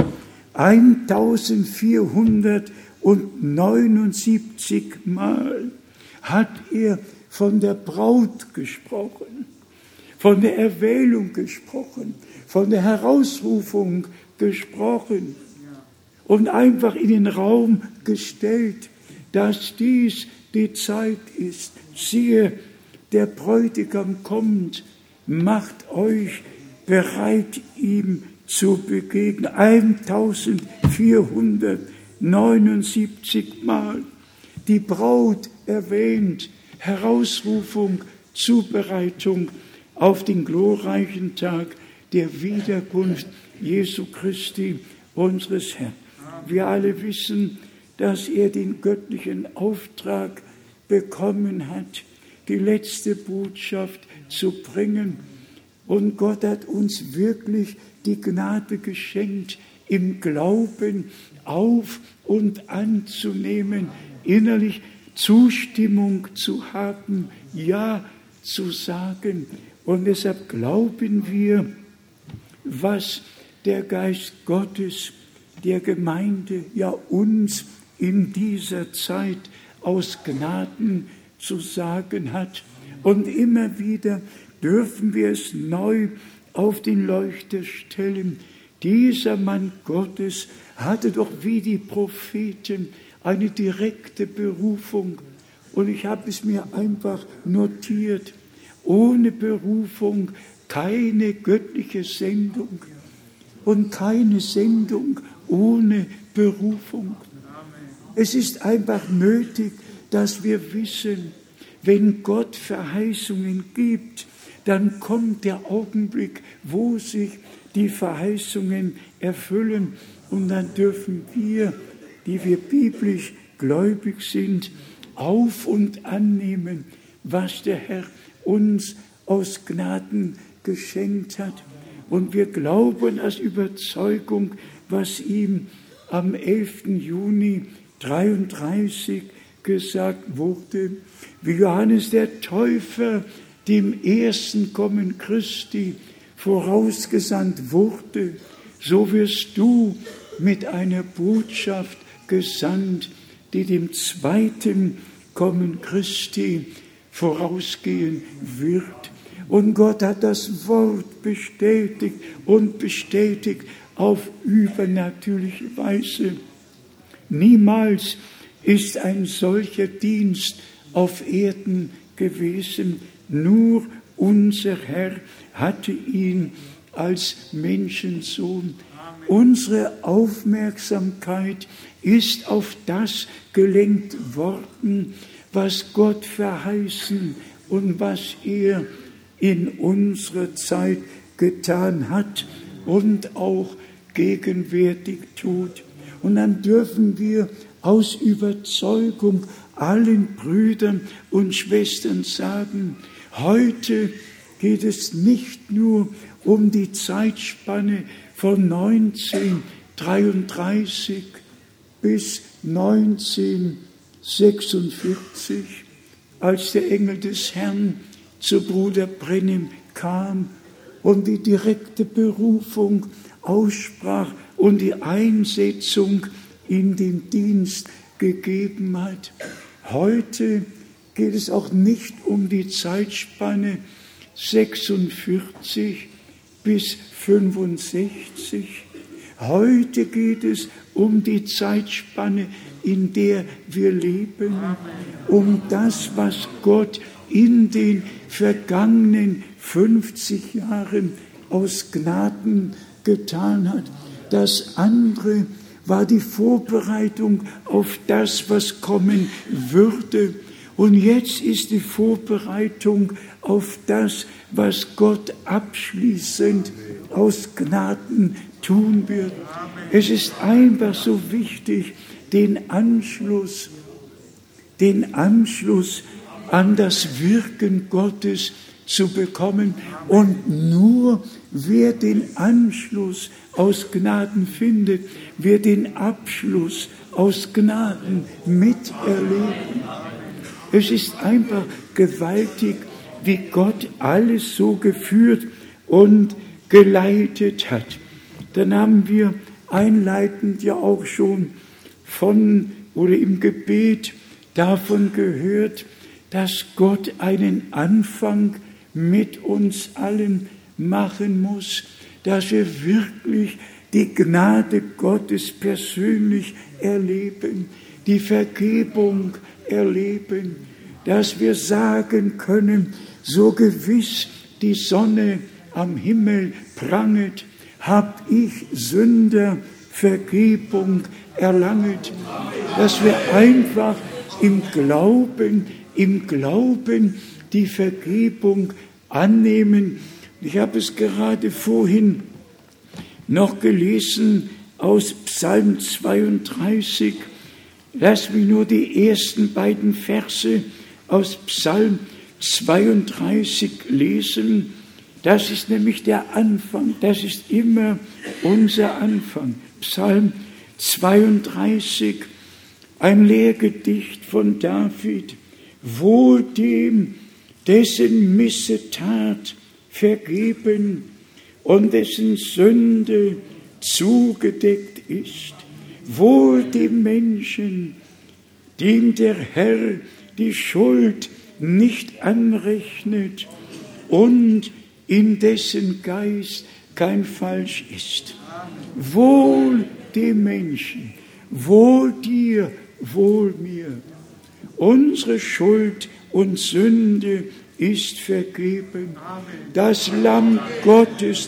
1479 Mal hat er von der Braut gesprochen, von der Erwählung gesprochen, von der Herausrufung gesprochen und einfach in den Raum gestellt, dass dies die Zeit ist. Siehe, der Bräutigam kommt, macht euch bereit, ihm zu begegnen. 1479 Mal die Braut erwähnt, Herausrufung, Zubereitung auf den glorreichen Tag der Wiederkunft Jesu Christi, unseres Herrn. Wir alle wissen, dass er den göttlichen Auftrag bekommen hat, die letzte Botschaft zu bringen. Und Gott hat uns wirklich die Gnade geschenkt, im Glauben auf und anzunehmen, innerlich Zustimmung zu haben, Ja zu sagen. Und deshalb glauben wir, was der Geist Gottes der Gemeinde, ja uns in dieser Zeit aus Gnaden zu sagen hat. Und immer wieder dürfen wir es neu auf den Leuchter stellen. Dieser Mann Gottes hatte doch wie die Propheten eine direkte Berufung. Und ich habe es mir einfach notiert. Ohne Berufung keine göttliche Sendung und keine Sendung ohne Berufung. Es ist einfach nötig, dass wir wissen, wenn Gott Verheißungen gibt, dann kommt der Augenblick, wo sich die Verheißungen erfüllen. Und dann dürfen wir, die wir biblisch gläubig sind, auf und annehmen, was der Herr uns aus Gnaden geschenkt hat. Und wir glauben aus Überzeugung, was ihm am 11. Juni 1933 gesagt wurde, wie Johannes der Täufer dem ersten Kommen Christi vorausgesandt wurde, so wirst du mit einer Botschaft gesandt, die dem zweiten Kommen Christi vorausgehen wird. Und Gott hat das Wort bestätigt und bestätigt auf übernatürliche Weise. Niemals ist ein solcher Dienst auf Erden gewesen. Nur unser Herr hatte ihn als Menschensohn. Unsere Aufmerksamkeit ist auf das gelenkt worden, was Gott verheißen und was er in unserer Zeit getan hat und auch gegenwärtig tut. Und dann dürfen wir aus Überzeugung allen Brüdern und Schwestern sagen, heute geht es nicht nur um die Zeitspanne von 1933 bis 1946, als der Engel des Herrn zu Bruder Brennim kam und die direkte Berufung aussprach und die Einsetzung in den Dienst gegeben hat. Heute geht es auch nicht um die Zeitspanne 46 bis 65. Heute geht es um die Zeitspanne, in der wir leben, um das, was Gott in den vergangenen 50 Jahren aus Gnaden getan hat. Das andere war die Vorbereitung auf das, was kommen würde. Und jetzt ist die Vorbereitung auf das, was Gott abschließend aus Gnaden tun wird. Es ist einfach so wichtig, den Anschluss an das Wirken Gottes zu bekommen. Und nur wer den Anschluss aus Gnaden findet, wird den Abschluss aus Gnaden miterleben. Es ist einfach gewaltig, wie Gott alles so geführt und geleitet hat. Dann haben wir einleitend ja auch schon im Gebet davon gehört, dass Gott einen Anfang mit uns allen machen muss, dass wir wirklich die Gnade Gottes persönlich erleben, die Vergebung erleben, dass wir sagen können, so gewiss die Sonne am Himmel pranget, hab ich Sünder Vergebung erlanget, dass wir einfach im Glauben die Vergebung annehmen, Ich habe es gerade vorhin noch gelesen aus Psalm 32. Lass mich nur die ersten beiden Verse aus Psalm 32 lesen. Das ist nämlich der Anfang, das ist immer unser Anfang. Psalm 32, ein Lehrgedicht von David. Wohl dem, dessen Missetat vergeben und dessen Sünde zugedeckt ist. Wohl dem Menschen, dem der Herr die Schuld nicht anrechnet und in dessen Geist kein Falsch ist. Wohl dem Menschen, wohl dir, wohl mir. Unsere Schuld und Sünde ist vergeben. Das Lamm Gottes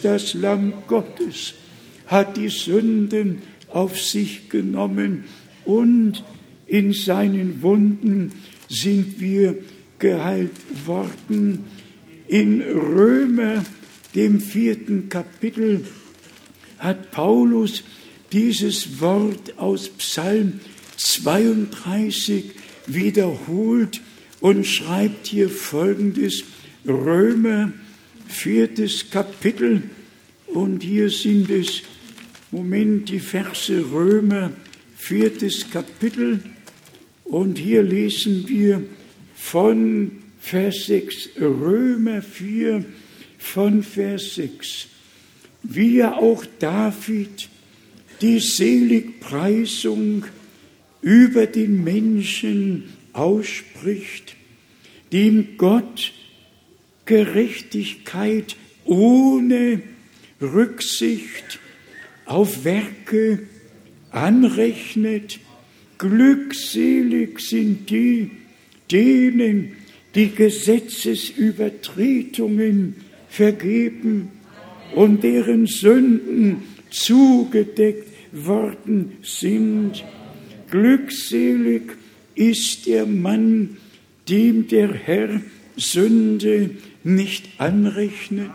hat die Sünden auf sich genommen und in seinen Wunden sind wir geheilt worden. In Römer, dem 4. Kapitel, hat Paulus dieses Wort aus Psalm 32 wiederholt und schreibt hier Folgendes. Römer, 4. Kapitel, und hier sind es, die Verse Römer, 4. Kapitel, und hier lesen wir von Vers 6, Römer 4 von Vers 6. Wie ja auch David die Seligpreisung über den Menschen ausspricht, dem Gott Gerechtigkeit ohne Rücksicht auf Werke anrechnet. Glückselig sind die, denen die Gesetzesübertretungen vergeben und deren Sünden zugedeckt worden sind. Glückselig ist der Mann, dem der Herr Sünde nicht anrechnet.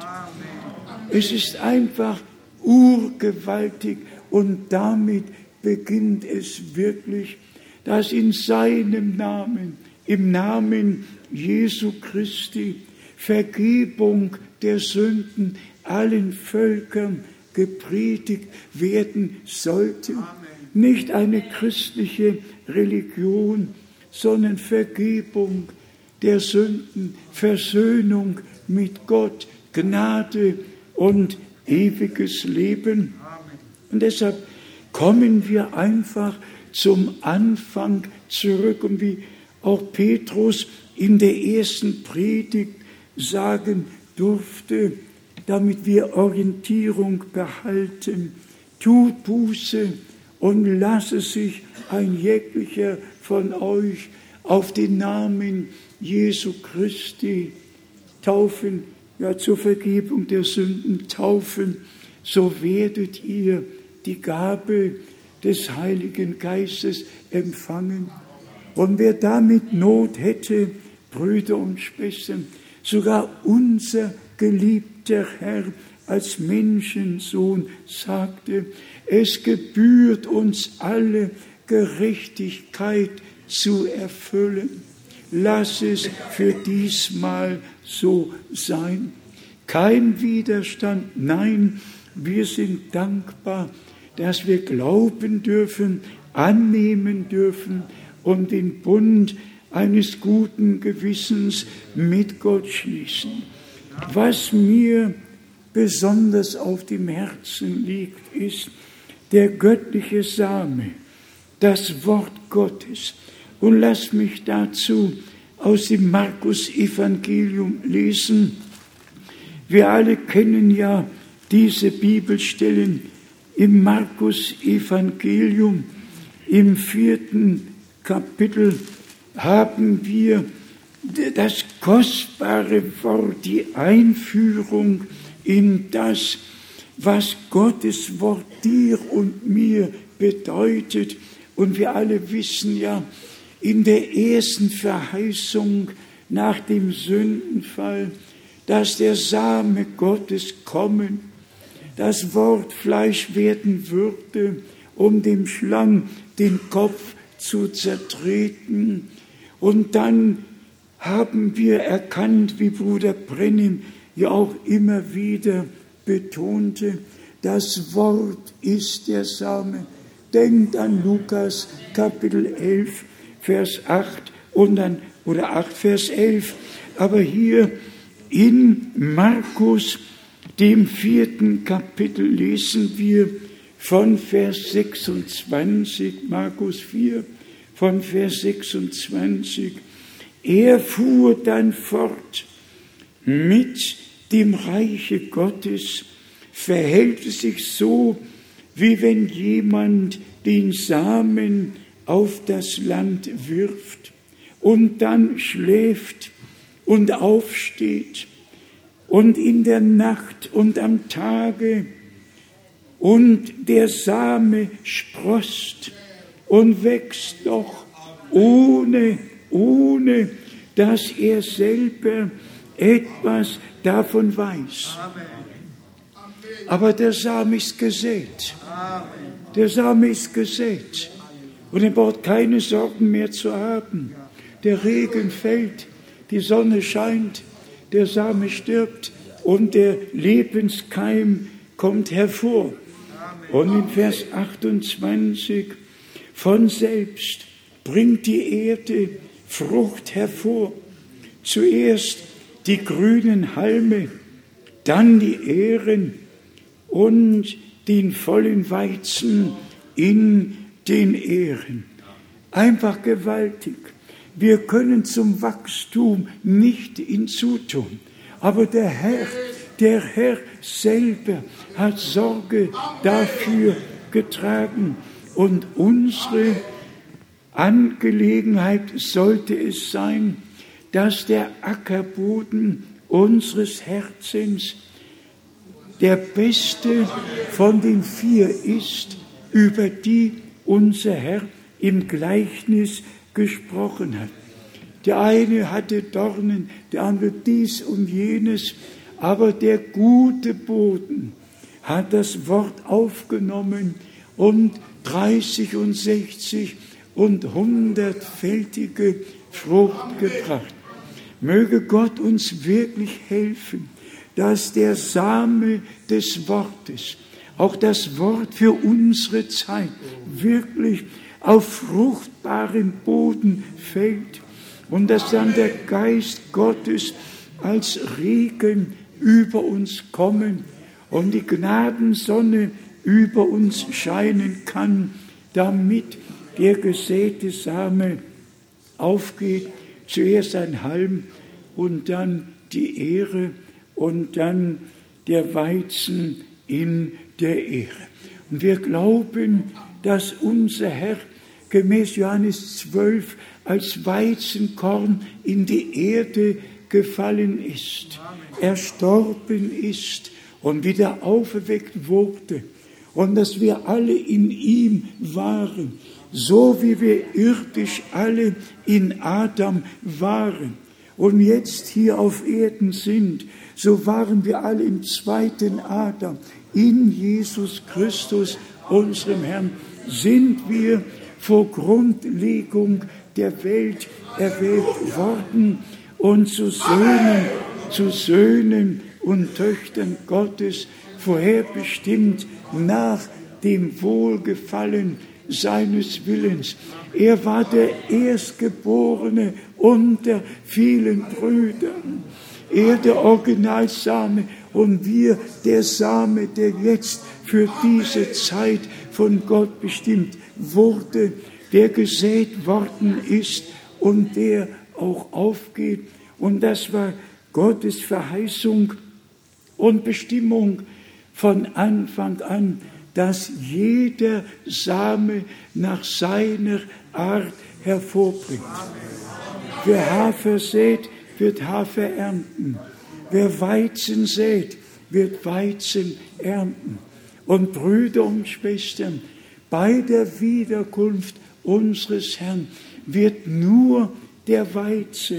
Es ist einfach urgewaltig und damit beginnt es wirklich, dass in seinem Namen, im Namen Jesu Christi, Vergebung der Sünden allen Völkern gepredigt werden sollte. Nicht eine christliche Religion, sondern Vergebung der Sünden, Versöhnung mit Gott, Gnade und ewiges Leben. Und deshalb kommen wir einfach zum Anfang zurück, und wie auch Petrus in der ersten Predigt sagen durfte, damit wir Orientierung behalten: Tut Buße und lasse sich ein jeglicher von euch auf den Namen Jesu Christi taufen, ja zur Vergebung der Sünden taufen, so werdet ihr die Gabe des Heiligen Geistes empfangen. Und wer damit Not hätte, Brüder und Schwestern, sogar unser geliebter Herr als Menschensohn sagte, es gebührt uns alle Gerechtigkeit zu erfüllen. Lass es für diesmal so sein. Kein Widerstand, nein, wir sind dankbar, dass wir glauben dürfen, annehmen dürfen und den Bund eines guten Gewissens mit Gott schließen. Was mir besonders auf dem Herzen liegt, ist der göttliche Same, das Wort Gottes. Und lasst mich dazu aus dem Markus-Evangelium lesen. Wir alle kennen ja diese Bibelstellen im Markus-Evangelium. Im 4. Kapitel haben wir das kostbare Wort, die Einführung in das, was Gottes Wort dir und mir bedeutet. Und wir alle wissen ja, in der ersten Verheißung nach dem Sündenfall, dass der Same Gottes kommen, das Wort Fleisch werden würde, um dem Schlang den Kopf zu zertreten. Und dann haben wir erkannt, wie Bruder Brennim ja auch immer wieder betonte, das Wort ist der Same. Denkt an Lukas Kapitel 11, Vers 8 oder 8, Vers 11. Aber hier in Markus, dem 4. Kapitel, lesen wir von Vers 26, Markus 4, von Vers 26. Er fuhr dann fort: Mit dem Reiche Gottes verhält es sich so, wie wenn jemand den Samen auf das Land wirft und dann schläft und aufsteht und in der Nacht und am Tage und der Same sproßt und wächst doch ohne dass er selber etwas davon weiß. Aber der Same ist gesät. Der Same ist gesät. Und er braucht keine Sorgen mehr zu haben. Der Regen fällt, die Sonne scheint, der Same stirbt und der Lebenskeim kommt hervor. Und in Vers 28, von selbst bringt die Erde Frucht hervor. Zuerst die grünen Halme, dann die Ähren und den vollen Weizen in den Ähren. Einfach gewaltig. Wir können zum Wachstum nicht hinzutun. Aber der Herr selber hat Sorge dafür getragen. Und unsere Angelegenheit sollte es sein, dass der Ackerboden unseres Herzens der beste von den 4 ist, über die unser Herr im Gleichnis gesprochen hat. Der eine hatte Dornen, der andere dies und jenes, aber der gute Boden hat das Wort aufgenommen und 30 und 60 und 100-fältige Frucht gebracht. Möge Gott uns wirklich helfen, dass der Same des Wortes, auch das Wort für unsere Zeit, wirklich auf fruchtbaren Boden fällt und dass dann der Geist Gottes als Regen über uns kommen und die Gnadensonne über uns scheinen kann, damit der gesäte Same aufgeht, zuerst ein Halm und dann die Ähre und dann der Weizen in der Ähre. Und wir glauben, dass unser Herr gemäß Johannes 12 als Weizenkorn in die Erde gefallen ist, erstorben ist und wieder auferweckt wurde und dass wir alle in ihm waren, so wie wir irdisch alle in Adam waren und jetzt hier auf Erden sind, so waren wir alle im zweiten Adam, in Jesus Christus, unserem Herrn, sind wir vor Grundlegung der Welt erwählt worden und zu Söhnen und Töchtern Gottes vorherbestimmt nach dem Wohlgefallen seines Willens. Er war der Erstgeborene unter vielen Brüdern. Er der Originalsame und wir der Same, der jetzt für diese Zeit von Gott bestimmt wurde, der gesät worden ist und der auch aufgeht. Und das war Gottes Verheißung und Bestimmung von Anfang an, dass jeder Same nach seiner Art hervorbringt. Wer Hafer sät, wird Hafer ernten. Wer Weizen sät, wird Weizen ernten. Und Brüder und Schwestern, bei der Wiederkunft unseres Herrn wird nur der Weizen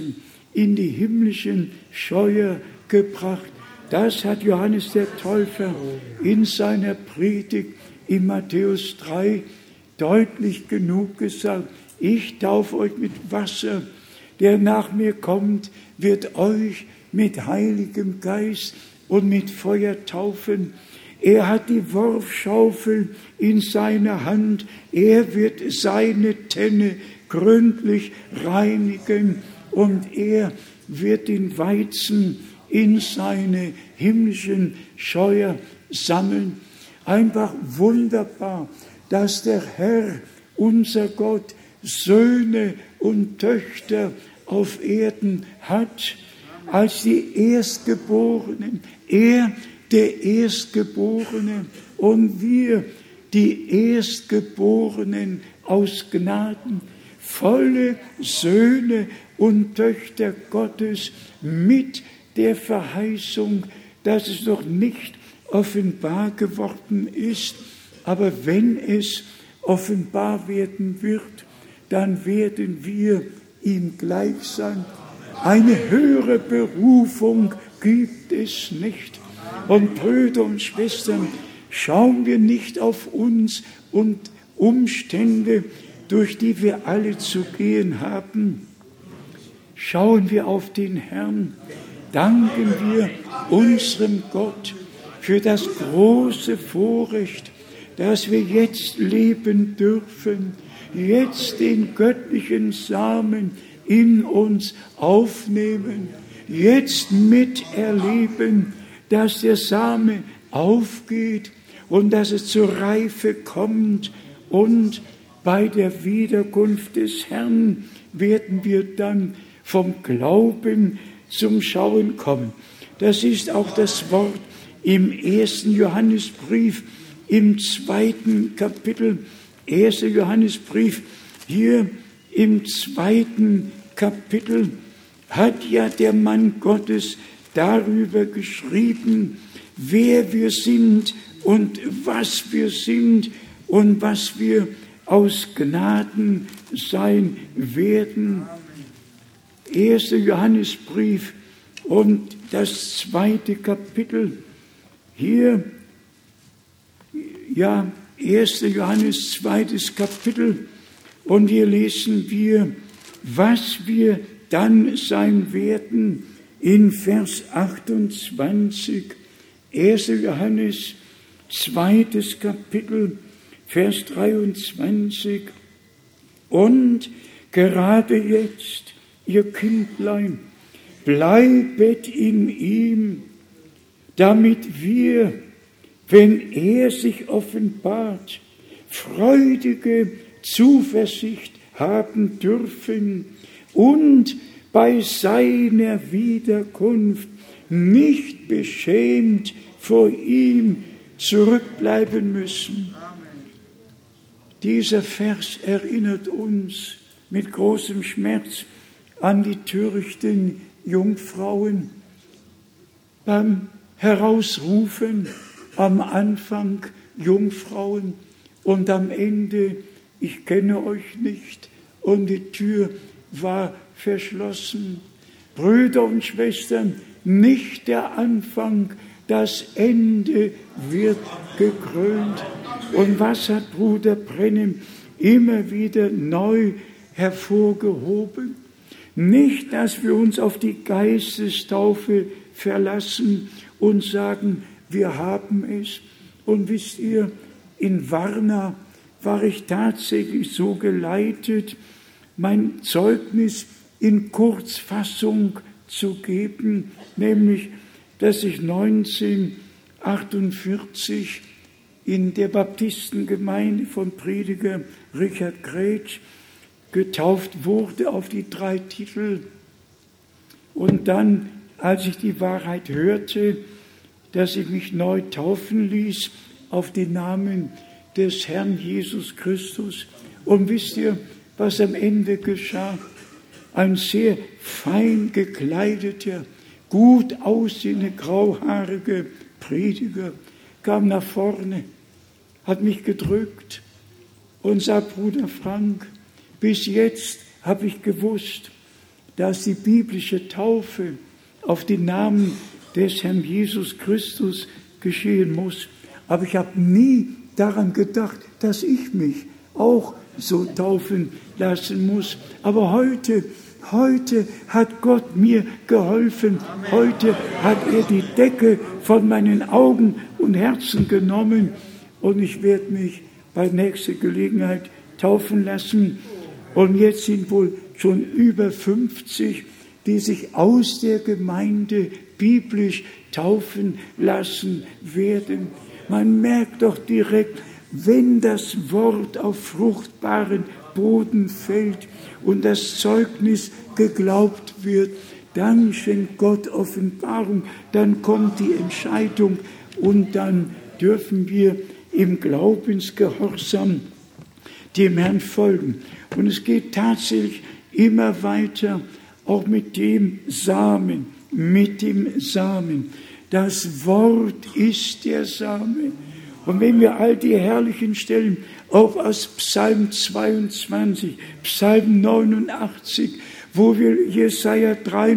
in die himmlischen Scheuer gebracht. Das hat Johannes der Täufer in seiner Predigt in Matthäus 3 deutlich genug gesagt. Ich taufe euch mit Wasser, der nach mir kommt, wird euch mit Heiligem Geist und mit Feuer taufen. Er hat die Worfschaufel in seiner Hand. Er wird seine Tenne gründlich reinigen und er wird den Weizen in seine himmlischen Scheuer sammeln. Einfach wunderbar, dass der Herr, unser Gott, Söhne und Töchter auf Erden hat, als die Erstgeborenen. Er, der Erstgeborene, und wir, die Erstgeborenen aus Gnaden, volle Söhne und Töchter Gottes mit der Verheißung, dass es noch nicht offenbar geworden ist, aber wenn es offenbar werden wird, dann werden wir ihm gleich sein. Eine höhere Berufung gibt es nicht. Und Brüder und Schwestern, schauen wir nicht auf uns und Umstände, durch die wir alle zu gehen haben. Schauen wir auf den Herrn. Danken wir unserem Gott für das große Vorrecht, dass wir jetzt leben dürfen, jetzt den göttlichen Samen in uns aufnehmen, jetzt miterleben, dass der Same aufgeht und dass es zur Reife kommt und bei der Wiederkunft des Herrn werden wir dann vom Glauben zum Schauen kommen. Das ist auch das Wort im 1. Johannesbrief, im 2. Kapitel, 1. Johannesbrief, hier im 2. Kapitel hat ja der Mann Gottes darüber geschrieben, wer wir sind und was wir aus Gnaden sein werden. 1. Johannesbrief und das 2. Kapitel, hier, ja, 1. Johannes, 2. Kapitel, und hier lesen wir, was wir dann sein werden, in Vers 28, 1. Johannes, 2. Kapitel, Vers 23, und gerade jetzt, ihr Kindlein, bleibet in ihm, damit wir, wenn er sich offenbart, freudige Zuversicht haben dürfen und bei seiner Wiederkunft nicht beschämt vor ihm zurückbleiben müssen. Dieser Vers erinnert uns mit großem Schmerz an die törichten Jungfrauen beim Herausrufen, am Anfang Jungfrauen und am Ende, ich kenne euch nicht, und die Tür war verschlossen. Brüder und Schwestern, nicht der Anfang, das Ende wird gekrönt. Und was hat Bruder Brennim immer wieder neu hervorgehoben? Nicht, dass wir uns auf die Geistestaufe verlassen und sagen, wir haben es. Und wisst ihr, in Varna war ich tatsächlich so geleitet, mein Zeugnis in Kurzfassung zu geben, nämlich, dass ich 1948 in der Baptistengemeinde von Prediger Richard Gretsch getauft wurde auf die 3 Titel. Und dann, als ich die Wahrheit hörte, dass ich mich neu taufen ließ auf den Namen des Herrn Jesus Christus. Und wisst ihr, was am Ende geschah? Ein sehr fein gekleideter, gut aussehender, grauhaariger Prediger kam nach vorne, hat mich gedrückt und sagt, Bruder Frank, bis jetzt habe ich gewusst, dass die biblische Taufe auf den Namen des Herrn Jesus Christus geschehen muss. Aber ich habe nie daran gedacht, dass ich mich auch so taufen lassen muss. Aber heute hat Gott mir geholfen. Heute hat er die Decke von meinen Augen und Herzen genommen. Und ich werde mich bei nächster Gelegenheit taufen lassen. Und jetzt sind wohl schon über 50, die sich aus der Gemeinde biblisch taufen lassen werden. Man merkt doch direkt, wenn das Wort auf fruchtbaren Boden fällt und das Zeugnis geglaubt wird, dann schenkt Gott Offenbarung, dann kommt die Entscheidung und dann dürfen wir im Glaubensgehorsam dem Herrn folgen. Und es geht tatsächlich immer weiter, auch mit dem Samen, Das Wort ist der Same. Und wenn wir all die herrlichen Stellen, auch aus Psalm 22, Psalm 89, wo wir Jesaja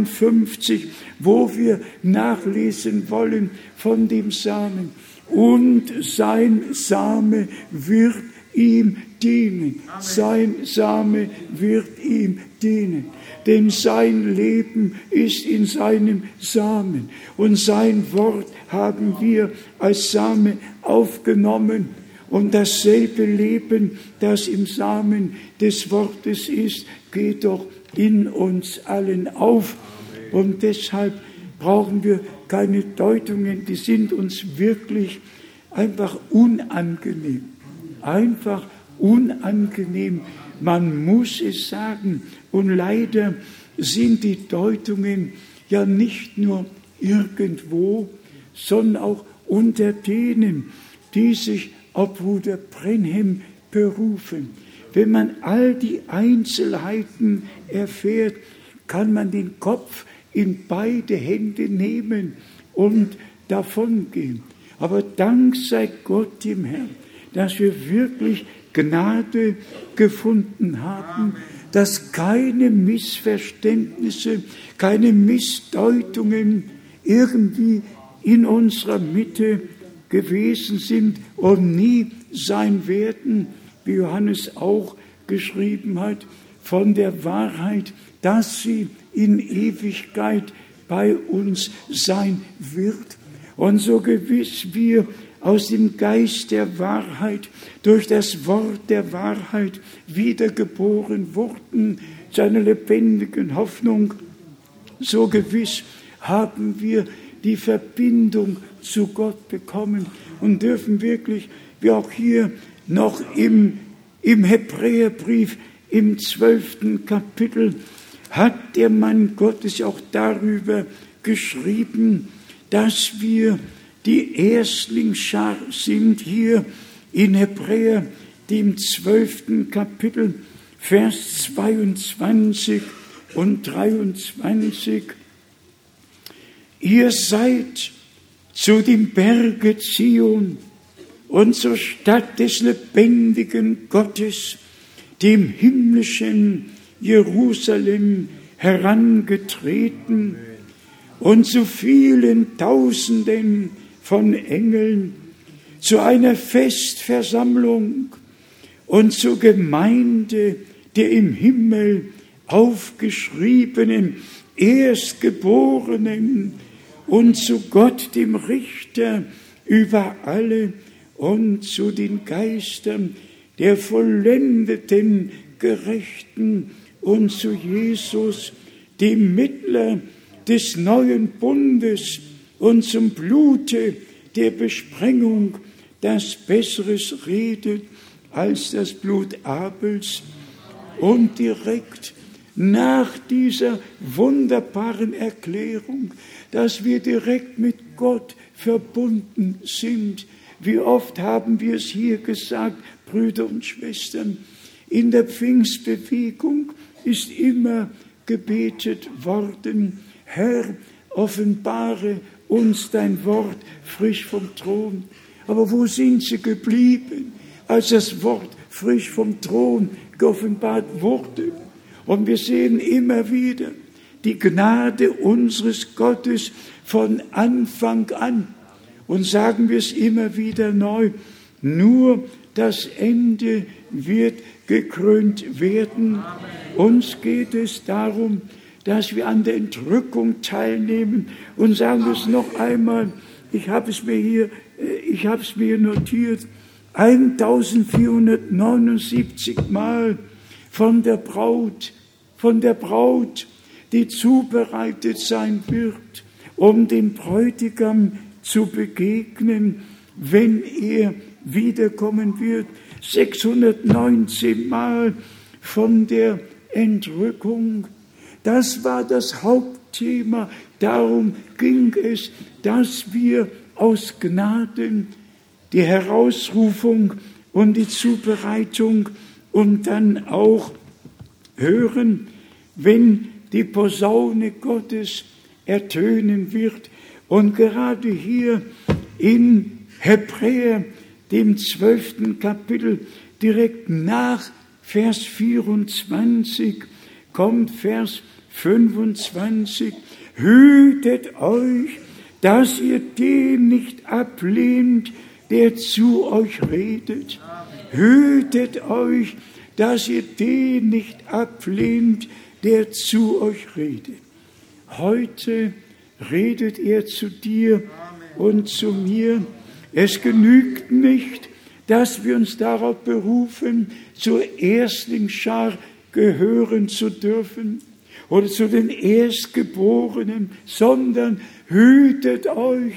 53, wo wir nachlesen wollen von dem Samen. Und sein Same wird ihm dienen. Sein Same wird ihm dienen. Denn sein Leben ist in seinem Samen. Und sein Wort haben wir als Same aufgenommen. Und dasselbe Leben, das im Samen des Wortes ist, geht doch in uns allen auf. Und deshalb brauchen wir keine Deutungen, die sind uns wirklich einfach unangenehm. Einfach unangenehm. Man muss es sagen. Und leider sind die Deutungen ja nicht nur irgendwo, sondern auch unter denen, die sich auf Bruder Brenhem berufen. Wenn man all die Einzelheiten erfährt, kann man den Kopf in beide Hände nehmen und davongehen. Aber Dank sei Gott dem Herrn, dass wir wirklich Gnade gefunden haben, dass keine Missverständnisse, keine Missdeutungen irgendwie in unserer Mitte gewesen sind und nie sein werden, wie Johannes auch geschrieben hat, von der Wahrheit, dass sie in Ewigkeit bei uns sein wird. Und so gewiss wir aus dem Geist der Wahrheit, durch das Wort der Wahrheit wiedergeboren wurden, zu einer lebendigen Hoffnung, so gewiss haben wir die Verbindung zu Gott bekommen und dürfen wirklich, wie auch hier noch im Hebräerbrief, im 12. Kapitel, hat der Mann Gottes auch darüber geschrieben, dass wir die Erstlingsschar sind, hier in Hebräer, dem 12. Kapitel, Vers 22 und 23. Ihr seid zu dem Berge Zion und zur Stadt des lebendigen Gottes, dem himmlischen Jerusalem, herangetreten und zu vielen Tausenden von Engeln, zu einer Festversammlung und zur Gemeinde der im Himmel aufgeschriebenen Erstgeborenen und zu Gott, dem Richter über alle und zu den Geistern der vollendeten Gerechten und zu Jesus, dem Mittler des neuen Bundes und zum Blute der Besprengung, das Besseres redet als das Blut Abels. Und direkt nach dieser wunderbaren Erklärung, dass wir direkt mit Gott verbunden sind. Wie oft haben wir es hier gesagt, Brüder und Schwestern, in der Pfingstbewegung ist immer gebetet worden, Herr, offenbare uns dein Wort frisch vom Thron. Aber wo sind sie geblieben, als das Wort frisch vom Thron geoffenbart wurde? Und wir sehen immer wieder, die Gnade unseres Gottes von Anfang an. Und sagen wir es immer wieder neu, nur das Ende wird gekrönt werden. Amen. Uns geht es darum, dass wir an der Entrückung teilnehmen. Und sagen wir es noch einmal, ich habe es mir hier notiert, 1479 Mal von der Braut, die zubereitet sein wird, um dem Bräutigam zu begegnen, wenn er wiederkommen wird. 619 Mal von der Entrückung. Das war das Hauptthema. Darum ging es, dass wir aus Gnaden die Herausrufung und die Zubereitung und dann auch hören, wenn die Posaune Gottes ertönen wird. Und gerade hier in Hebräer, dem 12. Kapitel, direkt nach Vers 24, kommt Vers 25. Hütet euch, dass ihr den nicht ablehnt, der zu euch redet. Hütet euch, dass ihr den nicht ablehnt, der zu euch redet. Heute redet er zu dir und zu mir. Es genügt nicht, dass wir uns darauf berufen, zur Erstlingsschar gehören zu dürfen oder zu den Erstgeborenen, sondern hütet euch,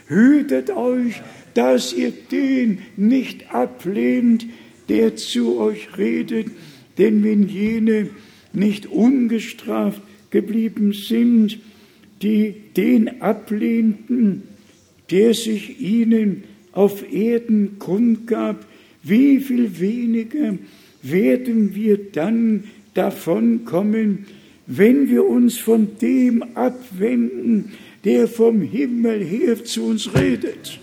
dass ihr den nicht ablehnt, der zu euch redet. Denn wenn jene nicht ungestraft geblieben sind, die den ablehnten, der sich ihnen auf Erden kundgab, wie viel weniger werden wir dann davon kommen, wenn wir uns von dem abwenden, der vom Himmel her zu uns redet.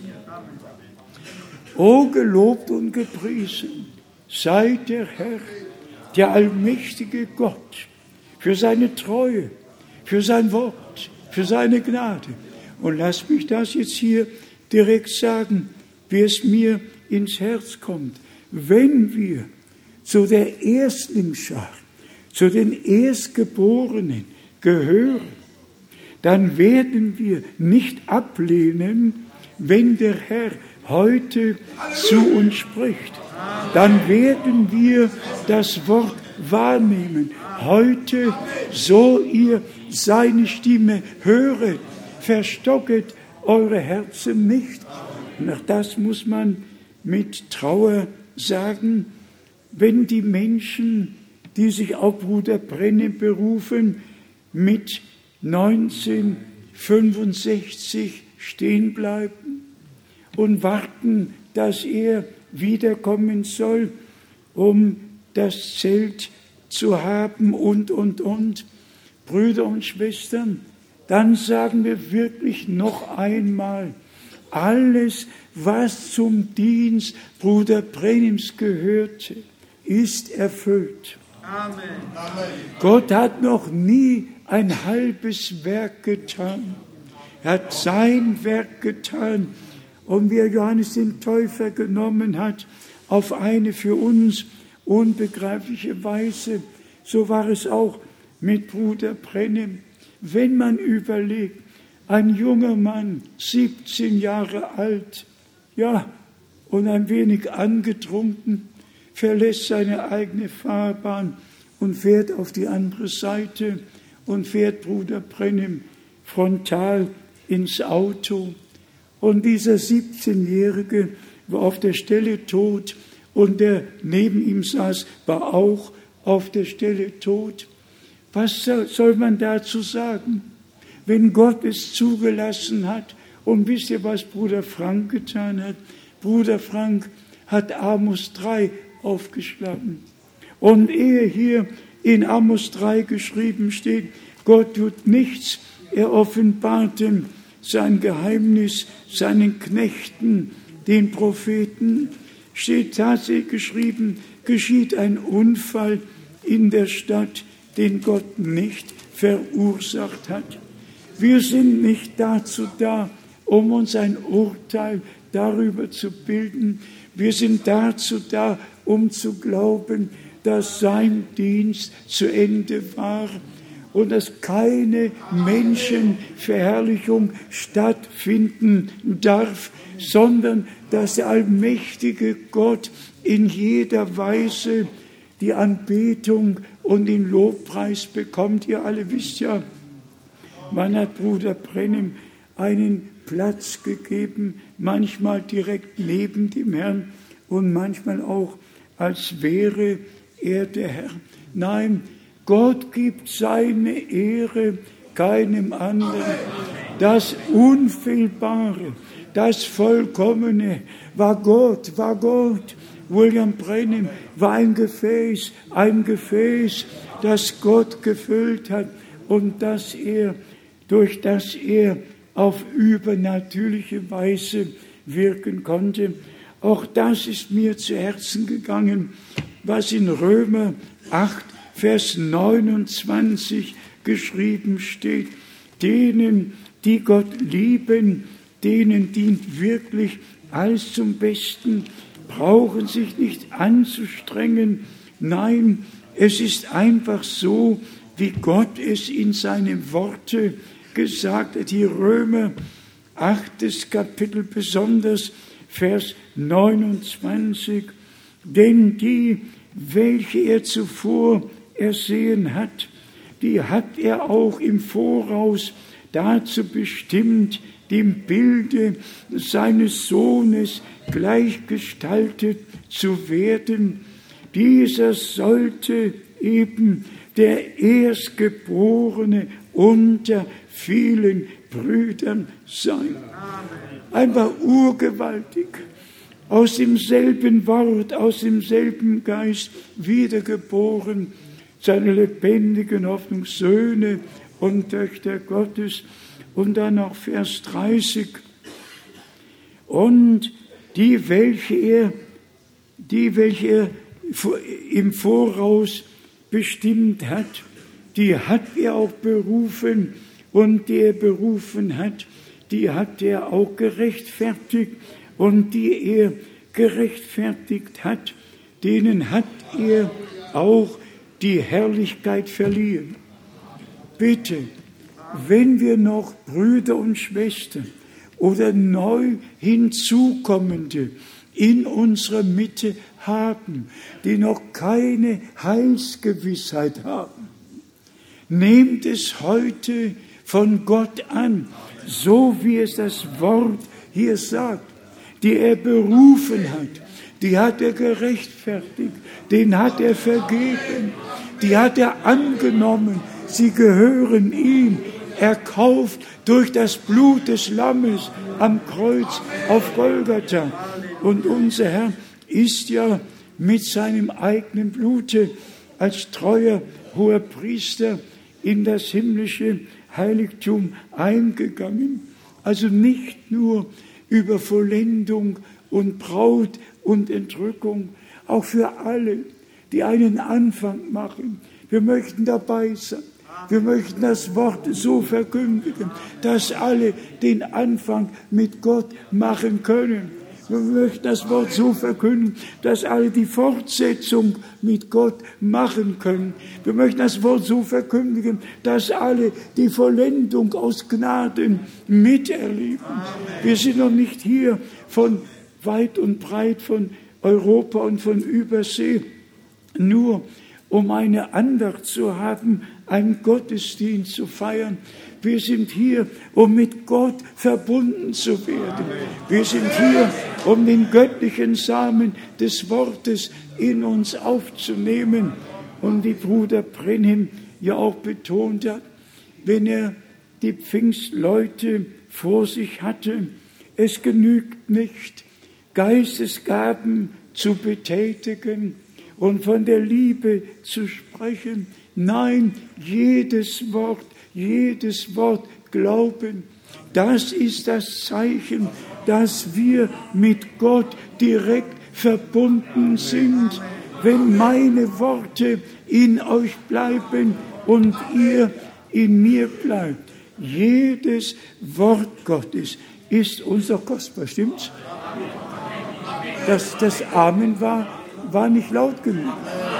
O gelobt und gepriesen sei der Herr, der allmächtige Gott, für seine Treue, für sein Wort, für seine Gnade. Und lass mich das jetzt hier direkt sagen, wie es mir ins Herz kommt. Wenn wir zu der Erstlingsschar, zu den Erstgeborenen gehören, dann werden wir nicht ablehnen, wenn der Herr heute zu uns spricht. Dann werden wir das Wort wahrnehmen. Heute, so ihr seine Stimme höret, verstocket eure Herzen nicht. Und auch das muss man mit Trauer sagen, wenn die Menschen, die sich auf Bruder Brennim berufen, mit 1965 stehen bleiben und warten, dass er wiederkommen soll, um das Zelt zu haben und. Brüder und Schwestern, dann sagen wir wirklich noch einmal, alles, was zum Dienst Bruder Brennims gehörte, ist erfüllt. Amen. Gott hat noch nie ein halbes Werk getan. Er hat sein Werk getan. Und wie er Johannes den Täufer genommen hat, auf eine für uns unbegreifliche Weise, so war es auch mit Bruder Brennim. Wenn man überlegt, ein junger Mann, 17 Jahre alt, und ein wenig angetrunken, verlässt seine eigene Fahrbahn und fährt auf die andere Seite und fährt Bruder Brennim frontal ins Auto. Und dieser 17-Jährige war auf der Stelle tot und der neben ihm saß, war auch auf der Stelle tot. Was soll man dazu sagen? Wenn Gott es zugelassen hat, und wisst ihr, was Bruder Frank getan hat? Bruder Frank hat Amos 3 aufgeschlagen. Und ehe hier in Amos 3 geschrieben steht, Gott tut nichts, er offenbarte sein Geheimnis seinen Knechten, den Propheten, steht tatsächlich geschrieben, geschieht ein Unfall in der Stadt, den Gott nicht verursacht hat. Wir sind nicht dazu da, um uns ein Urteil darüber zu bilden. Wir sind dazu da, um zu glauben, dass sein Dienst zu Ende war und dass keine Menschenverherrlichung stattfinden darf, sondern dass der allmächtige Gott in jeder Weise die Anbetung und den Lobpreis bekommt. Ihr alle wisst ja, man hat Bruder Brennim einen Platz gegeben, manchmal direkt neben dem Herrn und manchmal auch, als wäre er der Herr. Nein, Gott gibt seine Ehre keinem anderen. Das Unfehlbare, das Vollkommene war Gott. William Brennim war ein Gefäß, das Gott gefüllt hat und durch das er auf übernatürliche Weise wirken konnte. Auch das ist mir zu Herzen gegangen, was in Römer 8, Vers 29 geschrieben steht. Denen, die Gott lieben, denen dient wirklich alles zum Besten, brauchen sich nicht anzustrengen. Nein, es ist einfach so, wie Gott es in seinen Worten gesagt hat. Die Römer 8. Kapitel besonders, Vers 29. Denn die, welche er zuvor ersehen hat, die hat er auch im Voraus dazu bestimmt, dem Bilde seines Sohnes gleichgestaltet zu werden. Dieser sollte eben der Erstgeborene unter vielen Brüdern sein. Einfach urgewaltig. Aus demselben Wort, aus demselben Geist wiedergeboren, seine lebendigen Hoffnung, Söhne und Töchter Gottes. Und dann noch Vers 30. Und die, welche er im Voraus bestimmt hat, die hat er auch berufen, und die er berufen hat, die hat er auch gerechtfertigt, und die er gerechtfertigt hat, denen hat er auch die Herrlichkeit verliehen. Bitte, wenn wir noch Brüder und Schwestern oder neu hinzukommende in unserer Mitte haben, die noch keine Heilsgewissheit haben, nehmt es heute von Gott an, so wie es das Wort hier sagt, die er berufen hat, die hat er gerechtfertigt, den hat er vergeben, die hat er angenommen, sie gehören ihm, erkauft durch das Blut des Lammes am Kreuz auf Golgatha. Und unser Herr ist ja mit seinem eigenen Blute als treuer hoher Priester in das himmlische Heiligtum eingegangen. Also nicht nur über Vollendung und Braut und Entrückung, auch für alle, die einen Anfang machen. Wir möchten dabei sein. Wir möchten das Wort so verkündigen, dass alle den Anfang mit Gott machen können. Wir möchten das Wort so verkünden, dass alle die Fortsetzung mit Gott machen können. Wir möchten das Wort so verkündigen, dass alle die Vollendung aus Gnaden miterleben. Wir sind noch nicht hier von weit und breit, von Europa und von Übersee, nur um eine Andacht zu haben, einen Gottesdienst zu feiern. Wir sind hier, um mit Gott verbunden zu werden. Wir sind hier, um den göttlichen Samen des Wortes in uns aufzunehmen. Und wie Bruder Brennim ja auch betont hat, wenn er die Pfingstleute vor sich hatte, es genügt nicht, Geistesgaben zu betätigen und von der Liebe zu sprechen. Nein, jedes Wort glauben. Das ist das Zeichen, dass wir mit Gott direkt verbunden sind. Wenn meine Worte in euch bleiben und ihr in mir bleibt. Jedes Wort Gottes ist uns auch kostbar, stimmt's? Das Amen war nicht laut genug.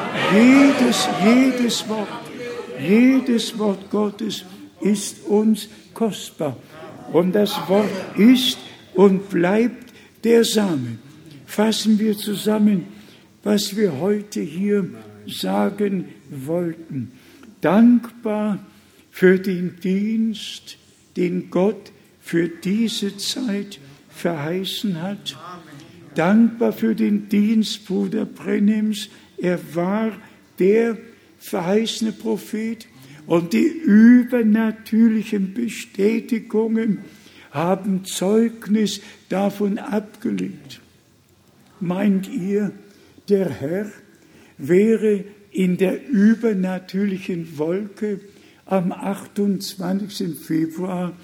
Jedes Wort Gottes ist uns kostbar. Und das Wort ist und bleibt der Samen. Fassen wir zusammen, was wir heute hier sagen wollten. Dankbar für den Dienst, den Gott für diese Zeit verheißen hat. Dankbar für den Dienst Bruder Brenhims. Er war der verheißene Prophet und die übernatürlichen Bestätigungen haben Zeugnis davon abgelegt. Meint ihr, der Herr wäre in der übernatürlichen Wolke am 28. Februar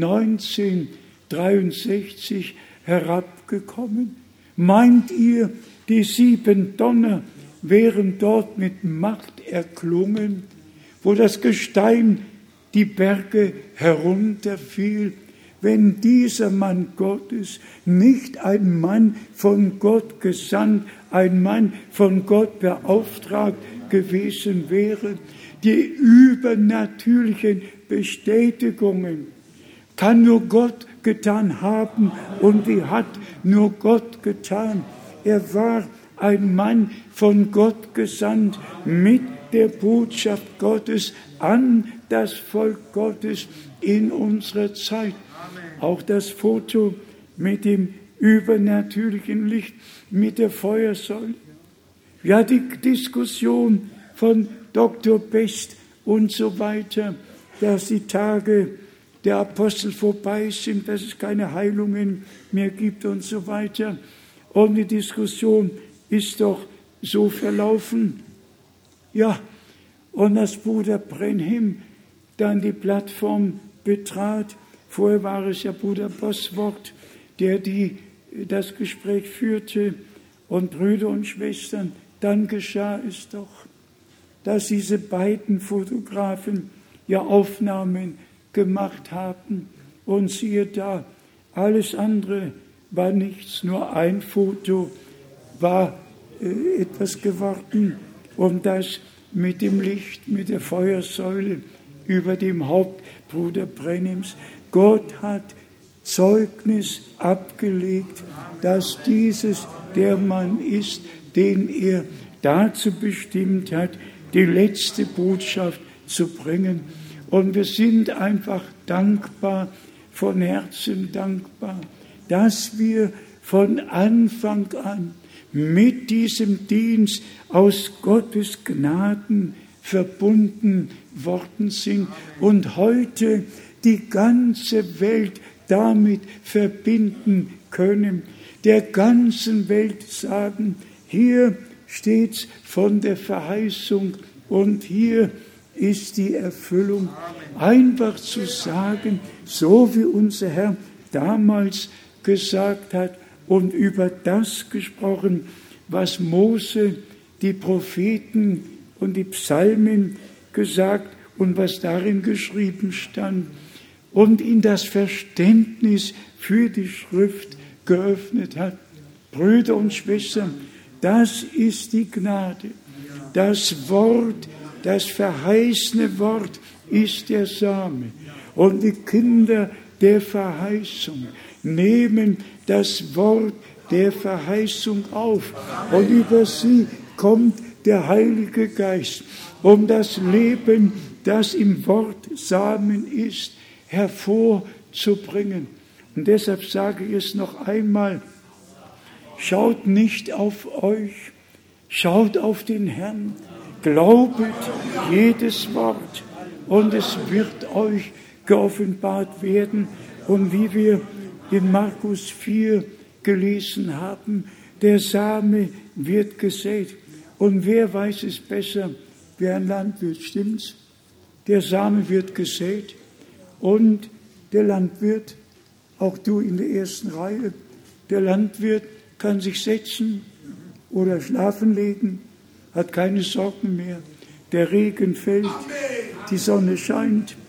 1963 herabgekommen? Meint ihr, die 7 Donner wären dort mit Macht erklungen, wo das Gestein die Berge herunterfiel, wenn dieser Mann Gottes nicht ein Mann von Gott gesandt, ein Mann von Gott beauftragt gewesen wäre? Die übernatürlichen Bestätigungen kann nur Gott getan haben und die hat nur Gott getan. Er war ein Mann von Gott gesandt mit der Botschaft Gottes an das Volk Gottes in unserer Zeit. Auch das Foto mit dem übernatürlichen Licht, mit der Feuersäule. Ja, die Diskussion von Dr. Best und so weiter, dass die Tage der Apostel vorbei sind, dass es keine Heilungen mehr gibt und so weiter. Und die Diskussion ist doch so verlaufen. Ja, und als Bruder Brenhim dann die Plattform betrat, vorher war es ja Bruder Bosworth, der das Gespräch führte, und Brüder und Schwestern, dann geschah es doch, dass diese beiden Fotografen ja Aufnahmen gemacht haben. Und siehe da, alles andere war nichts, nur ein Foto war etwas geworden, und das mit dem Licht, mit der Feuersäule über dem Haupt Bruder Brenhims. Gott hat Zeugnis abgelegt, dass dieses der Mann ist, den er dazu bestimmt hat, die letzte Botschaft zu bringen. Und wir sind einfach dankbar, von Herzen dankbar, dass wir von Anfang an mit diesem Dienst aus Gottes Gnaden verbunden worden sind und heute die ganze Welt damit verbinden können, der ganzen Welt sagen, hier steht's von der Verheißung und hier ist die Erfüllung. Einfach zu sagen, so wie unser Herr damals gesagt hat und über das gesprochen, was Mose, die Propheten und die Psalmen gesagt und was darin geschrieben stand und in das Verständnis für die Schrift geöffnet hat. Brüder und Schwestern, das ist die Gnade. Das Wort, das verheißene Wort ist der Same. Und die Kinder der Verheißung nehmen das Wort der Verheißung auf. Und über sie kommt der Heilige Geist, um das Leben, das im Wort Samen ist, hervorzubringen. Und deshalb sage ich es noch einmal, schaut nicht auf euch, schaut auf den Herrn, glaubet jedes Wort und es wird euch geoffenbart werden. Und wie wir in Markus 4 gelesen haben, der Same wird gesät. Und wer weiß es besser, wer ein Landwirt, stimmt's? Der Same wird gesät und der Landwirt, auch du in der ersten Reihe, der Landwirt kann sich setzen oder schlafen legen, hat keine Sorgen mehr. Der Regen fällt, die Sonne scheint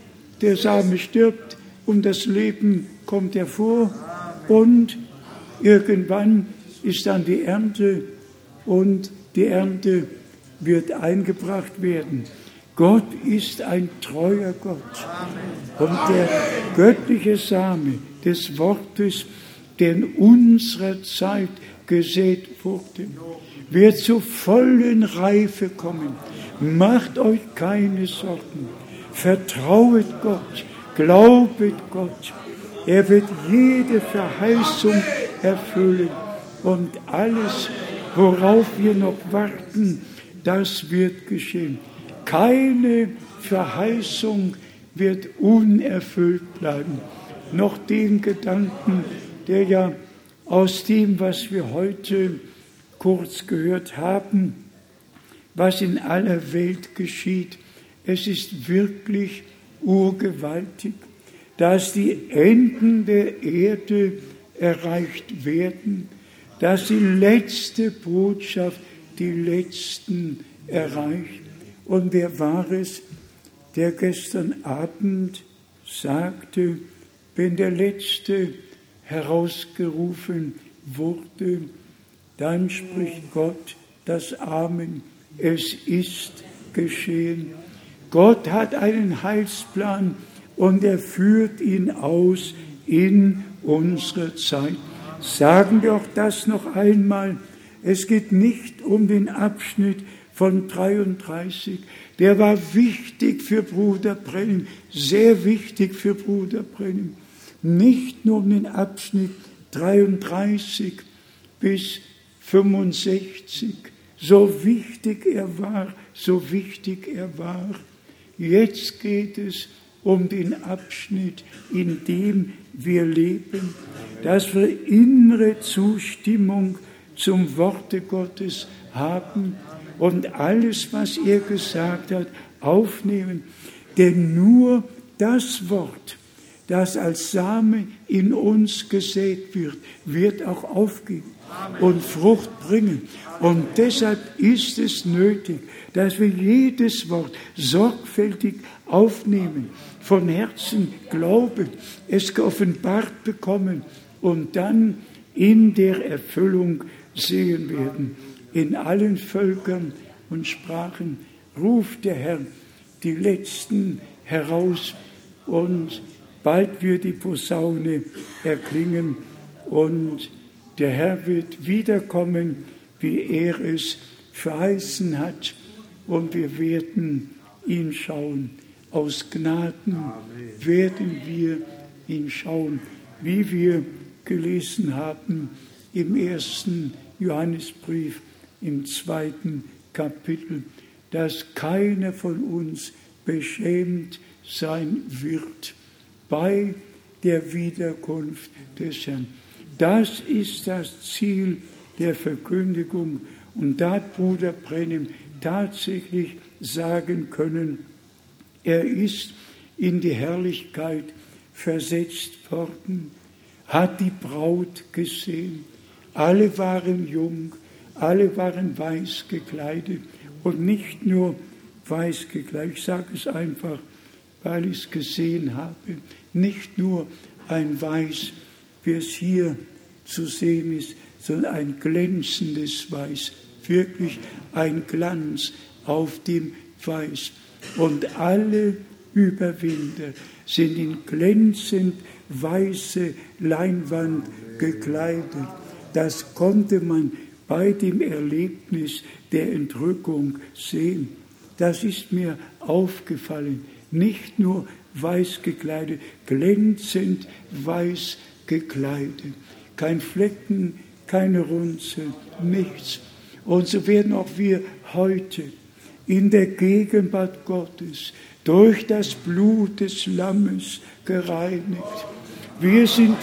der Same stirbt und das Leben kommt hervor und irgendwann ist dann die Ernte und die Ernte wird eingebracht werden. Gott ist ein treuer Gott. Und der göttliche Same des Wortes, der in unserer Zeit gesät wurde, wird zur vollen Reife kommen. Macht euch keine Sorgen. Vertrauet Gott, glaubet Gott. Er wird jede Verheißung erfüllen. Und alles, worauf wir noch warten, das wird geschehen. Keine Verheißung wird unerfüllt bleiben. Noch den Gedanken, der ja aus dem, was wir heute kurz gehört haben, was in aller Welt geschieht, es ist wirklich urgewaltig, dass die Enden der Erde erreicht werden, dass die letzte Botschaft die Letzten erreicht. Und wer war es, der gestern Abend sagte, wenn der Letzte herausgerufen wurde, dann spricht Gott das Amen. Es ist geschehen. Gott hat einen Heilsplan und er führt ihn aus in unsere Zeit. Sagen wir auch das noch einmal. Es geht nicht um den Abschnitt von 33. Der war wichtig für Bruder Brennim, sehr wichtig für Bruder Brennim. Nicht nur um den Abschnitt 33 bis 65. So wichtig er war, so wichtig er war. Jetzt geht es um den Abschnitt, in dem wir leben, dass wir innere Zustimmung zum Worte Gottes haben und alles, was er gesagt hat, aufnehmen. Denn nur das Wort, das als Same in uns gesät wird, wird auch aufgehen und Frucht bringen. Und deshalb ist es nötig, dass wir jedes Wort sorgfältig aufnehmen, von Herzen glauben, es geoffenbart bekommen und dann in der Erfüllung sehen werden. In allen Völkern und Sprachen ruft der Herr die Letzten heraus und bald wird die Posaune erklingen und der Herr wird wiederkommen, wie er es verheißen hat, und wir werden ihn schauen. Aus Gnaden werden wir ihn schauen, wie wir gelesen haben im 1. Johannesbrief, im 2. Kapitel, dass keiner von uns beschämt sein wird bei der Wiederkunft des Herrn. Das ist das Ziel der Verkündigung. Und da hat Bruder Brennim tatsächlich sagen können, er ist in die Herrlichkeit versetzt worden, hat die Braut gesehen. Alle waren jung, alle waren weiß gekleidet und nicht nur weiß gekleidet. Ich sage es einfach, weil ich es gesehen habe. Nicht nur ein Weiß, wie es hier zu sehen ist, sondern ein glänzendes Weiß. Wirklich ein Glanz auf dem Weiß. Und alle Überwinder sind in glänzend weiße Leinwand gekleidet. Das konnte man bei dem Erlebnis der Entrückung sehen. Das ist mir aufgefallen. Nicht nur weiß gekleidet, glänzend weiß gekleidet. Kein Flecken, keine Runzel, nichts. Und so werden auch wir heute in der Gegenwart Gottes durch das Blut des Lammes gereinigt. Wir sind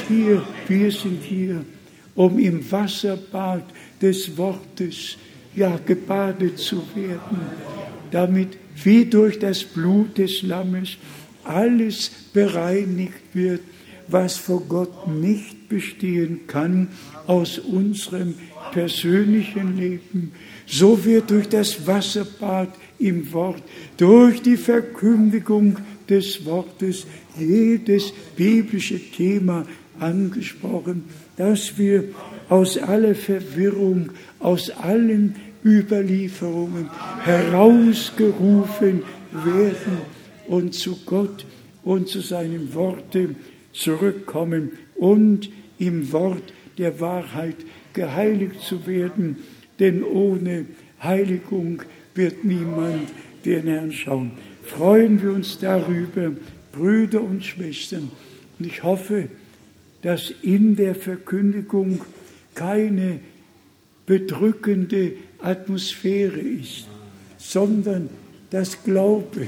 hier, um im Wasserbad des Wortes gebadet zu werden, damit wie durch das Blut des Lammes alles bereinigt wird, was vor Gott nicht bestehen kann aus unserem persönlichen Leben. So wird durch das Wasserbad im Wort, durch die Verkündigung des Wortes, jedes biblische Thema angesprochen, dass wir aus aller Verwirrung, aus allen Überlieferungen herausgerufen werden und zu Gott und zu seinem Worte zurückkommen und im Wort der Wahrheit geheiligt zu werden, denn ohne Heiligung wird niemand den Herrn schauen. Freuen wir uns darüber, Brüder und Schwestern, und ich hoffe, dass in der Verkündigung keine bedrückende Atmosphäre ist, sondern dass Glaube,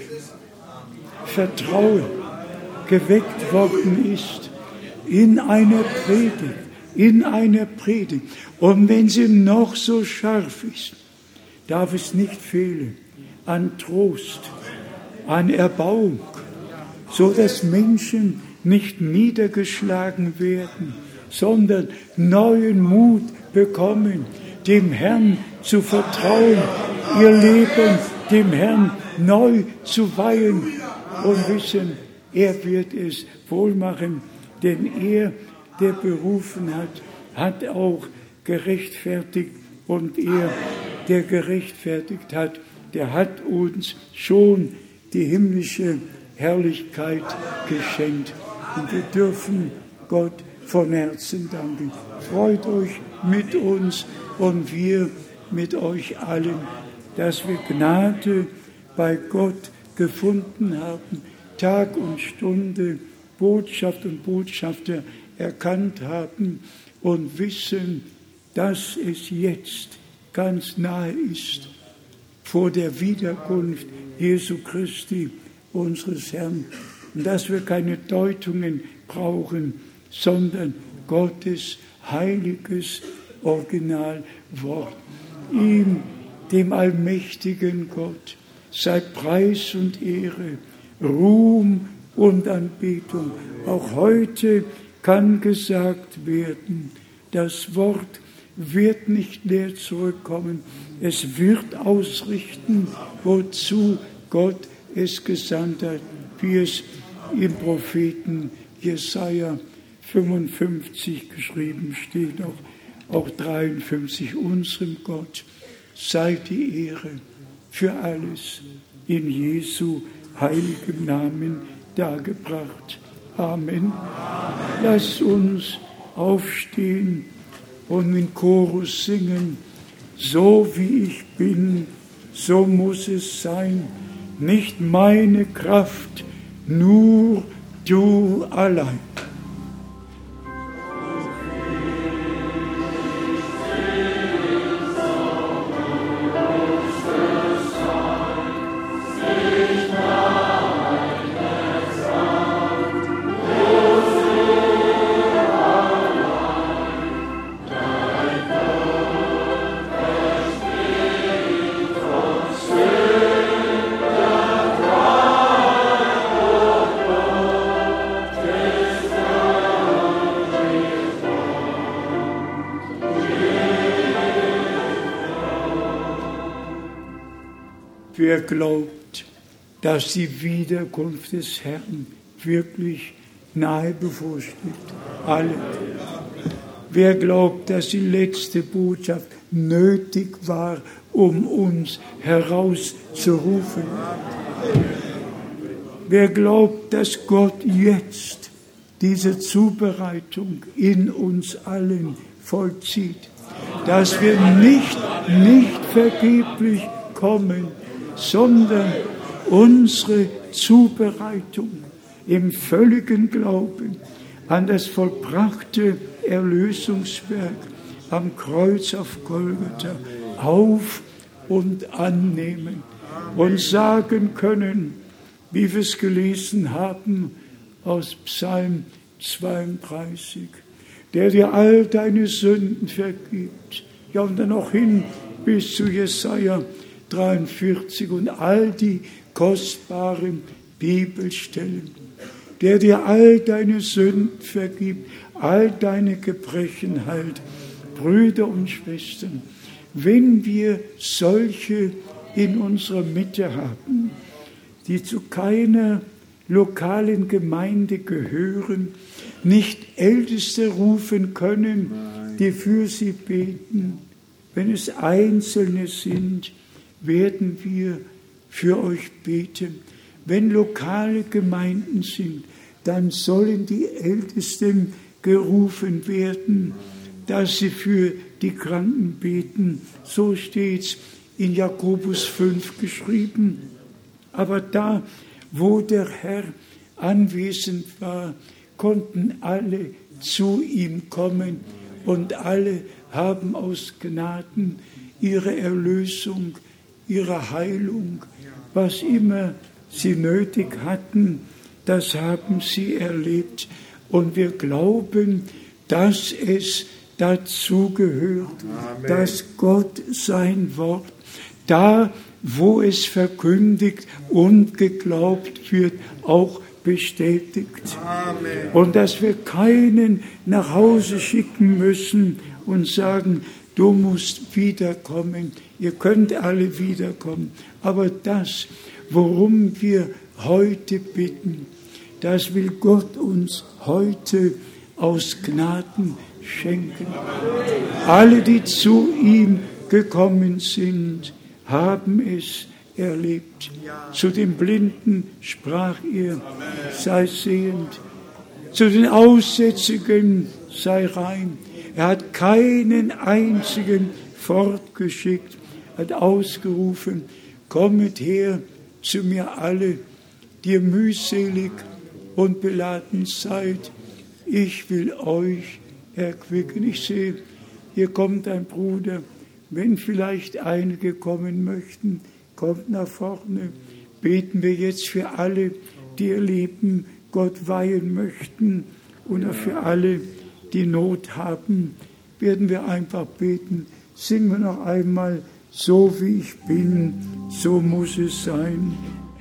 Vertrauen geweckt worden ist in einer Predigt. Und wenn sie noch so scharf ist, darf es nicht fehlen an Trost, an Erbauung, so dass Menschen nicht niedergeschlagen werden, sondern neuen Mut bekommen, dem Herrn zu vertrauen, ihr Leben dem Herrn neu zu weihen und wissen, er wird es wohl machen, denn er, der berufen hat, hat auch gerechtfertigt, und er, der gerechtfertigt hat, der hat uns schon die himmlische Herrlichkeit geschenkt. Und wir dürfen Gott von Herzen danken. Freut euch mit uns und wir mit euch allen, dass wir Gnade bei Gott gefunden haben, Tag und Stunde, Botschaft und Botschafter erkannt haben und wissen, dass es jetzt ganz nahe ist, vor der Wiederkunft Jesu Christi, unseres Herrn, und dass wir keine Deutungen brauchen, sondern Gottes heiliges Originalwort. Ihm, dem allmächtigen Gott, sei Preis und Ehre, Ruhm und Anbetung. Auch heute kann gesagt werden, das Wort wird nicht leer zurückkommen. Es wird ausrichten, wozu Gott es gesandt hat, wie es im Propheten Jesaja 55 geschrieben steht, auch 53, unserem Gott sei die Ehre für alles in Jesu heiligem Namen dargebracht. Amen. Lasst uns aufstehen und in Chorus singen, so wie ich bin, so muss es sein, nicht meine Kraft, nur du allein. Wer glaubt, dass die Wiederkunft des Herrn wirklich nahe bevorsteht? Alle. Wer glaubt, dass die letzte Botschaft nötig war, um uns herauszurufen? Wer glaubt, dass Gott jetzt diese Zubereitung in uns allen vollzieht, dass wir nicht vergeblich kommen, sondern unsere Zubereitung im völligen Glauben an das vollbrachte Erlösungswerk am Kreuz auf Golgatha auf- und annehmen und sagen können, wie wir es gelesen haben aus Psalm 32, der dir all deine Sünden vergibt. Ja, und dann noch hin bis zu Jesaja 43 und all die kostbaren Bibelstellen, der dir all deine Sünden vergibt, all deine Gebrechen heilt. Brüder und Schwestern, wenn wir solche in unserer Mitte haben, die zu keiner lokalen Gemeinde gehören, nicht Älteste rufen können, die für sie beten. Wenn es Einzelne sind, werden wir für euch beten. Wenn lokale Gemeinden sind, dann sollen die Ältesten gerufen werden, dass sie für die Kranken beten. So steht's in Jakobus 5 geschrieben. Aber da, wo der Herr anwesend war, konnten alle zu ihm kommen und alle haben aus Gnaden ihre Erlösung, ihre Heilung, was immer sie nötig hatten, das haben sie erlebt. Und wir glauben, dass es dazu gehört, dass Gott sein Wort, da wo es verkündigt und geglaubt wird, auch bestätigt. Amen. Und dass wir keinen nach Hause schicken müssen und sagen, du musst wiederkommen, ihr könnt alle wiederkommen. Aber das, worum wir heute bitten, das will Gott uns heute aus Gnaden schenken. Alle, die zu ihm gekommen sind, haben es erlebt. Zu den Blinden sprach er, sei sehend. Zu den Aussätzigen sei rein. Er hat keinen einzigen fortgeschickt, hat ausgerufen, kommet her zu mir alle, die ihr mühselig und beladen seid. Ich will euch erquicken. Ich sehe, hier kommt ein Bruder. Wenn vielleicht einige kommen möchten, kommt nach vorne. Beten wir jetzt für alle, die ihr Leben Gott weihen möchten und auch für alle, die Not haben. Werden wir einfach beten. Singen wir noch einmal, so wie ich bin, so muss es sein.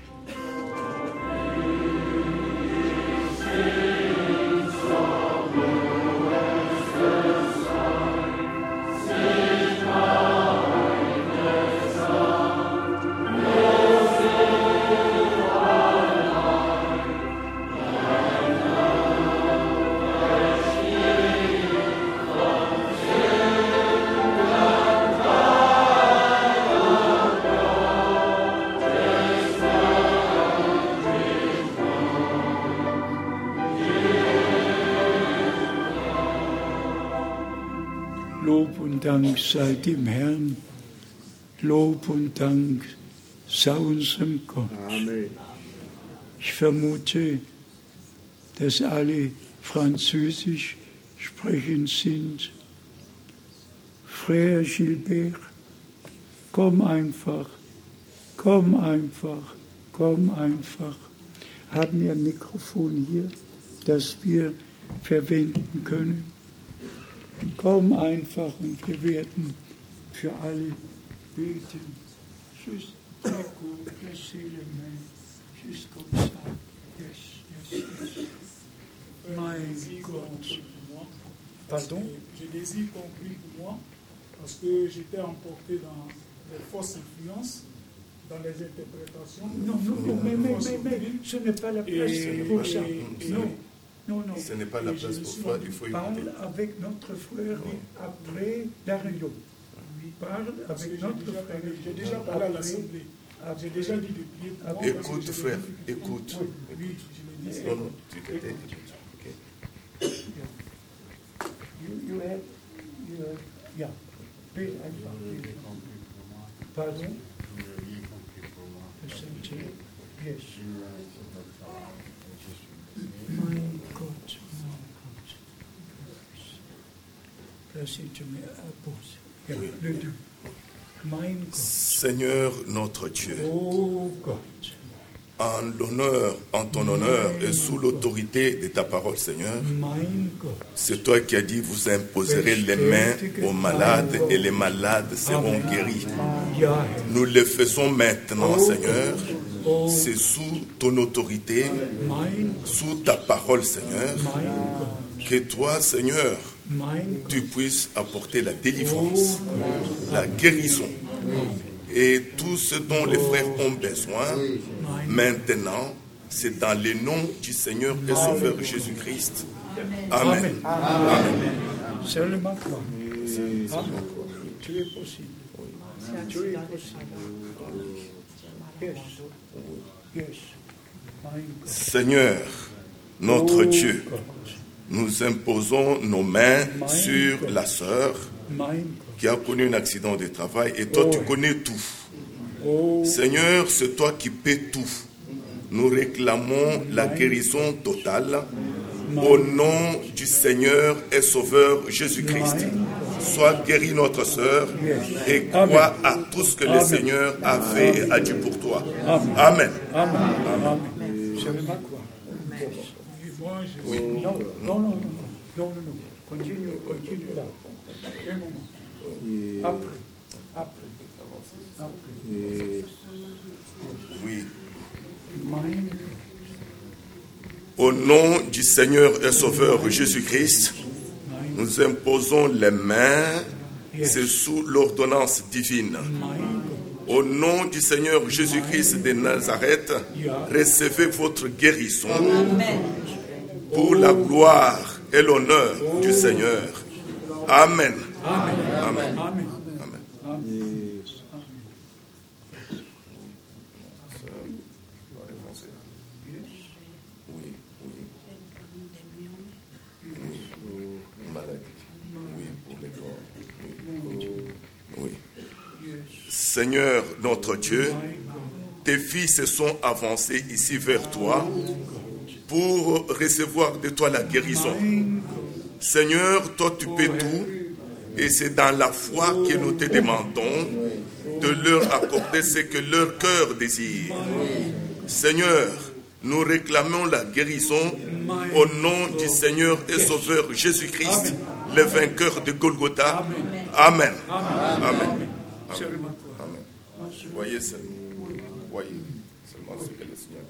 Dank sei dem Herrn, Lob und Dank sei unserem Gott. Amen. Ich vermute, dass alle Französisch sprechend sind. Frère Gilbert, komm einfach, komm einfach, komm einfach. Haben wir ein Mikrofon hier, das wir verwenden können? Komm einfach und wir werden für alle beten. Juste laissez les mains, juste comme ça. Yes, yes, yes. Mein Gott. Pardon? Je désire conclure pour moi parce que j'étais emporté dans les fausses influences, dans les interprétations. Non, mais ce n'est pas la place pour ça. Non. Ce n'est pas la place pour toi, il faut écouter. Parle avec notre frère après la réunion. Parle avec notre frère. J'ai déjà parlé à l'Assemblée. J'ai déjà dit de prier pour moi. Écoute, frère, écoute. Oui, je l'ai dit. Non, tu t'étais. Ok. You have, yeah. Pardon? Yes. Mein Gott. Mein Gott. Seigneur notre Dieu, Oh Gott. en ton honneur et sous l'autorité de ta parole, Seigneur, Mein Gott. c'est toi qui as dit, vous imposerez les mains aux malades et les malades seront guéris. Ja, Nous le faisons maintenant, Oh, Seigneur. Oh, C'est sous ton autorité, mein, sous ta parole, Seigneur, mein Gott. que toi, Seigneur, Mein Gott. tu puisses apporter la délivrance, la guérison et tout ce dont les frères ont besoin maintenant C'est dans le nom du Seigneur et Sauveur Jésus-Christ. Amen. Amen. Seulement toi. Amen. Tu es possible. Tu es possible. Yes. Yes. Seigneur, notre Dieu, nous imposons nos mains sur la sœur qui a connu un accident de travail et toi tu connais tout. Seigneur, c'est toi qui paies tout. Nous réclamons la guérison totale au nom du Seigneur et Sauveur Jésus-Christ. Sois guéri notre sœur et crois à tout ce que le Seigneur a fait et a dit pour toi. Amen. Amen. Seulement quoi? Oui. Non. Continue là. Un moment. Après. Oui. Au nom du Seigneur et Sauveur Jésus-Christ, nous imposons les mains, c'est sous l'ordonnance divine. Au nom du Seigneur Jésus-Christ de Nazareth, recevez votre guérison pour la gloire et l'honneur du Seigneur. Amen. Amen. Seigneur notre Dieu, tes filles se sont avancées ici vers toi pour recevoir de toi la guérison. Seigneur, toi tu peux tout et c'est dans la foi que nous te demandons de leur accorder ce que leur cœur désire. Seigneur, nous réclamons la guérison au nom du Seigneur et Sauveur Jésus-Christ, le vainqueur de Golgotha. Amen. Amen. Voyez seulement. Voyez seulement ce que le Seigneur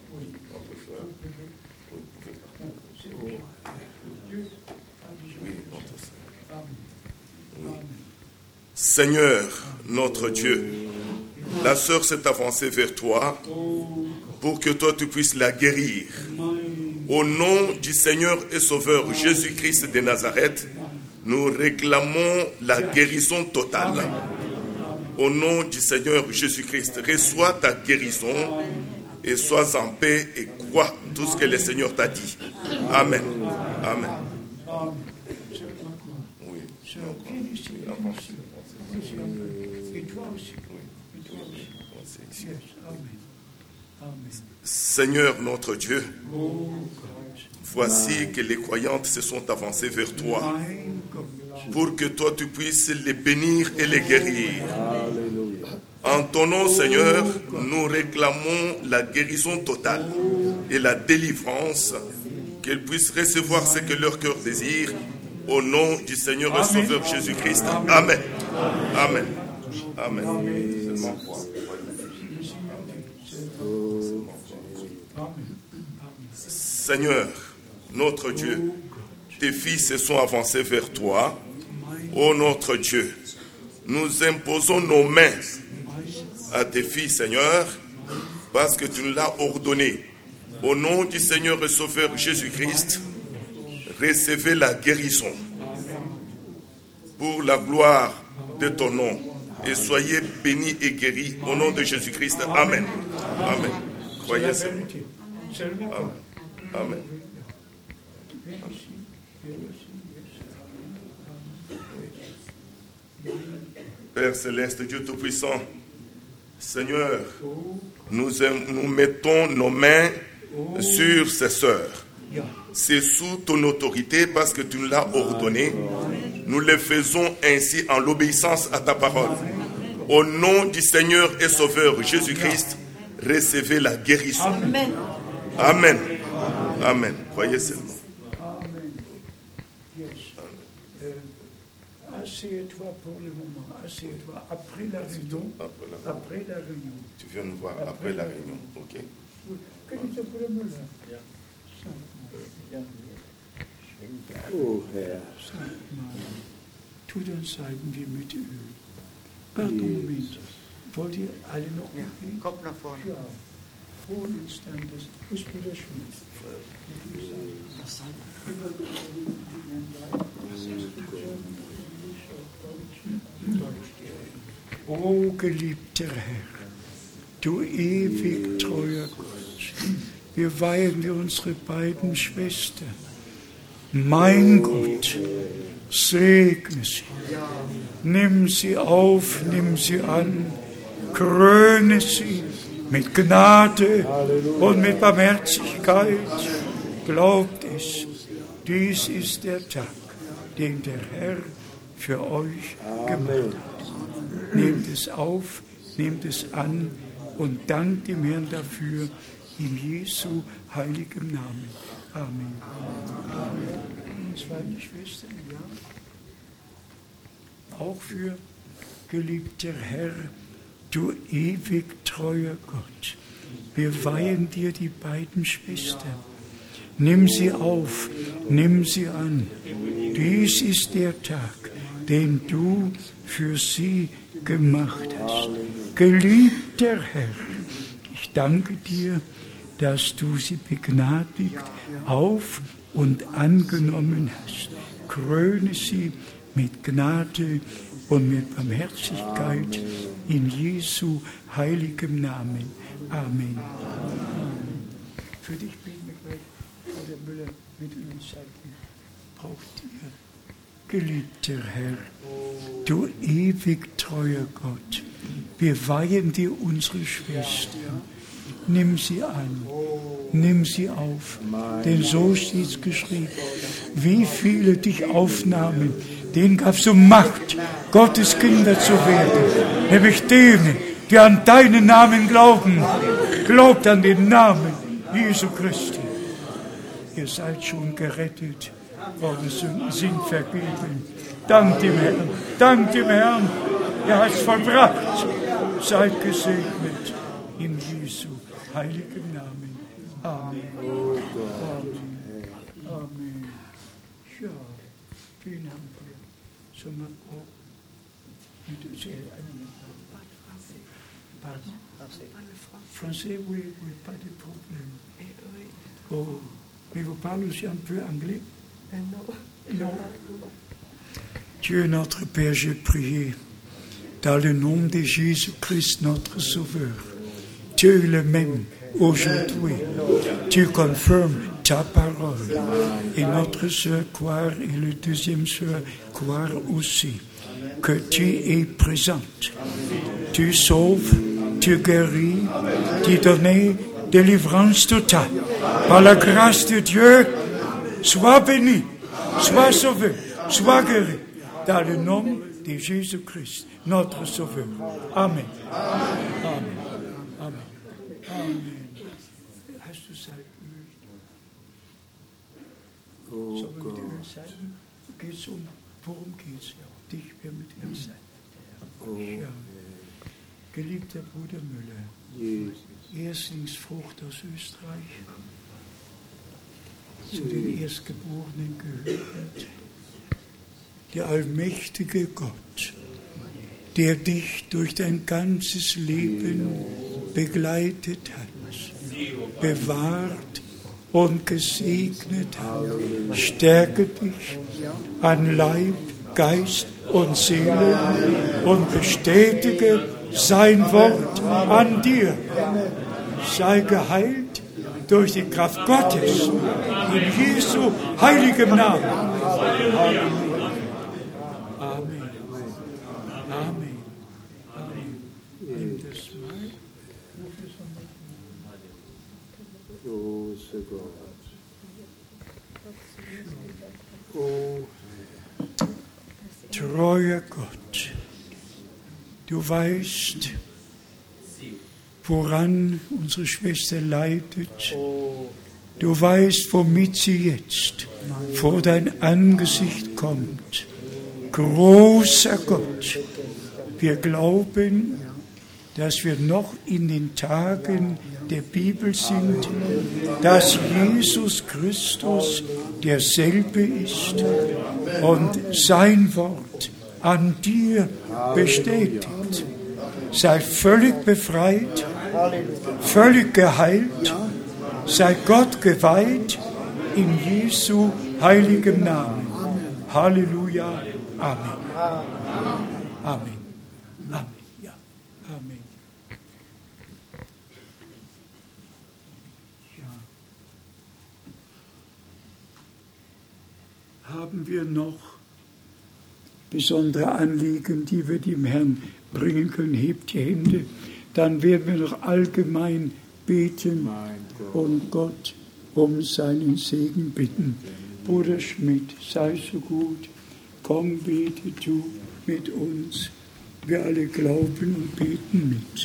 Seigneur, notre Dieu, la sœur s'est avancée vers toi pour que toi tu puisses la guérir. Au nom du Seigneur et Sauveur Jésus-Christ de Nazareth, nous réclamons la guérison totale. Au nom du Seigneur Jésus-Christ, reçois ta guérison et sois en paix et crois tout ce que le Seigneur t'a dit. Amen. Amen. Seigneur notre Dieu, voici que les croyantes se sont avancées vers toi pour que toi tu puisses les bénir et les guérir. En ton nom, Seigneur, nous réclamons la guérison totale et la délivrance, qu'elles puissent recevoir ce que leur cœur désire, au nom du Seigneur et Sauveur Jésus-Christ. Amen. Amen. Amen. Seigneur, notre Dieu, tes filles se sont avancées vers toi. Ô notre Dieu, nous imposons nos mains à tes filles, Seigneur, parce que tu nous l'as ordonné. Au nom du Seigneur et Sauveur Jésus-Christ, recevez la guérison pour la gloire de ton nom et soyez bénis et guéris au nom de Jésus-Christ. Amen. Amen. Croyez ça. Amen. Amen. Père Céleste, Dieu Tout-Puissant, Seigneur, nous mettons nos mains sur ces sœurs. C'est sous ton autorité parce que tu nous l'as ordonné. Nous le faisons ainsi en l'obéissance à ta parole. Au nom du Seigneur et Sauveur Jésus-Christ, recevez la guérison. Amen. Amen. Amen. Croyez seulement. Assieds-toi pour le moment. Assieds-toi après la réunion. Après la réunion. Tu viens nous voir après la réunion. Ok. Tu dann zeigen wir mit Öl. Pardon, wollt ihr alle noch? Kommt nach vorne. Ja. Mikrofon ist dann das ist wieder schön. O geliebter Herr, du ewig treuer Gott, wir weihen dir unsere beiden Schwestern. Mein Gott, segne sie, nimm sie auf, nimm sie an, kröne sie mit Gnade und mit Barmherzigkeit. Glaubt es, dies ist der Tag, den der Herr für euch gemacht hat. Nehmt es auf, nehmt es an und dankt dem Herrn dafür, in Jesu heiligem Namen. Amen. Zweite Schwestern, ja. Auch für geliebter Herr, du ewig treuer Gott. Wir weihen dir die beiden Schwestern. Nimm sie auf, nimm sie an. Dies ist der Tag, den du für sie gemacht hast. Geliebter Herr, ich danke dir, dass du sie begnadigt auf und angenommen hast. Kröne sie mit Gnade und mit Barmherzigkeit in Jesu heiligem Namen. Amen. Für dich beten wir gleich, Bruder Müller, mit uns sagen, braucht ihr. Geliebter Herr, du ewig treuer Gott, wir weihen dir unsere Schwestern. Nimm sie an, nimm sie auf, denn so steht es geschrieben. Wie viele dich aufnahmen, denen gabst du Macht, Gottes Kinder zu werden, nämlich denen, die an deinen Namen glauben. Glaubt an den Namen Jesu Christi. Ihr seid schon gerettet, eure Sünden sind vergeben. Dank dem Herrn, dank dem Herrn, er hat es vollbracht. Seid gesegnet in Jesu heiligem Namen. Amen. Amen. Amen. Ja, vielen Dank. Pardon? Français, oui, pas de problème. Oh, mais vous parlez aussi un peu anglais? Non. Dieu notre Père, j'ai prié dans le nom de Jésus-Christ, notre Sauveur. Dieu est le même aujourd'hui. Tu confirmes ta parole. Et notre sœur croire et le deuxième sœur croire aussi que tu es présente. Tu sauves, tu guéris, tu donnes délivrance totale. Par la grâce de Dieu, sois béni, sois sauvé, sois guéri. Dans le nom de Jésus-Christ, notre Sauveur. Amen. Amen. Amen. Amen. Hast du Salböl? Sollen wir mit Öl salben? Geht's worum geht's? Ja, dich wir mit Öl salben. Ja. Geliebter Bruder Müller, Erstlingsfrucht aus Österreich, zu den Erstgeborenen gehört, der allmächtige Gott, der dich durch dein ganzes Leben begleitet hat, bewahrt und gesegnet hat, stärke dich an Leib, Geist und Seele und bestätige sein Wort an dir. Sei geheilt durch die Kraft Gottes in Jesu heiligem Namen. Amen. Amen. Amen. Nimm das mal. Große Gott. Oh, treuer Gott, du weißt, woran unsere Schwester leidet. Du weißt, womit sie jetzt vor dein Angesicht kommt. Großer Gott, wir glauben, dass wir noch in den Tagen der Bibel sind, dass Jesus Christus derselbe ist und sein Wort an dir bestätigt. Sei völlig befreit völlig geheilt, sei Gott geweiht in Jesu heiligem Namen. Halleluja. Amen. Amen. Amen. Ja. Amen. Ja. Haben wir noch besondere Anliegen, die wir dem Herrn bringen können? Hebt die Hände. Dann werden wir noch allgemein beten und Gott um seinen Segen bitten. Bruder Schmidt, sei so gut, komm, bete du mit uns. Wir alle glauben und beten mit.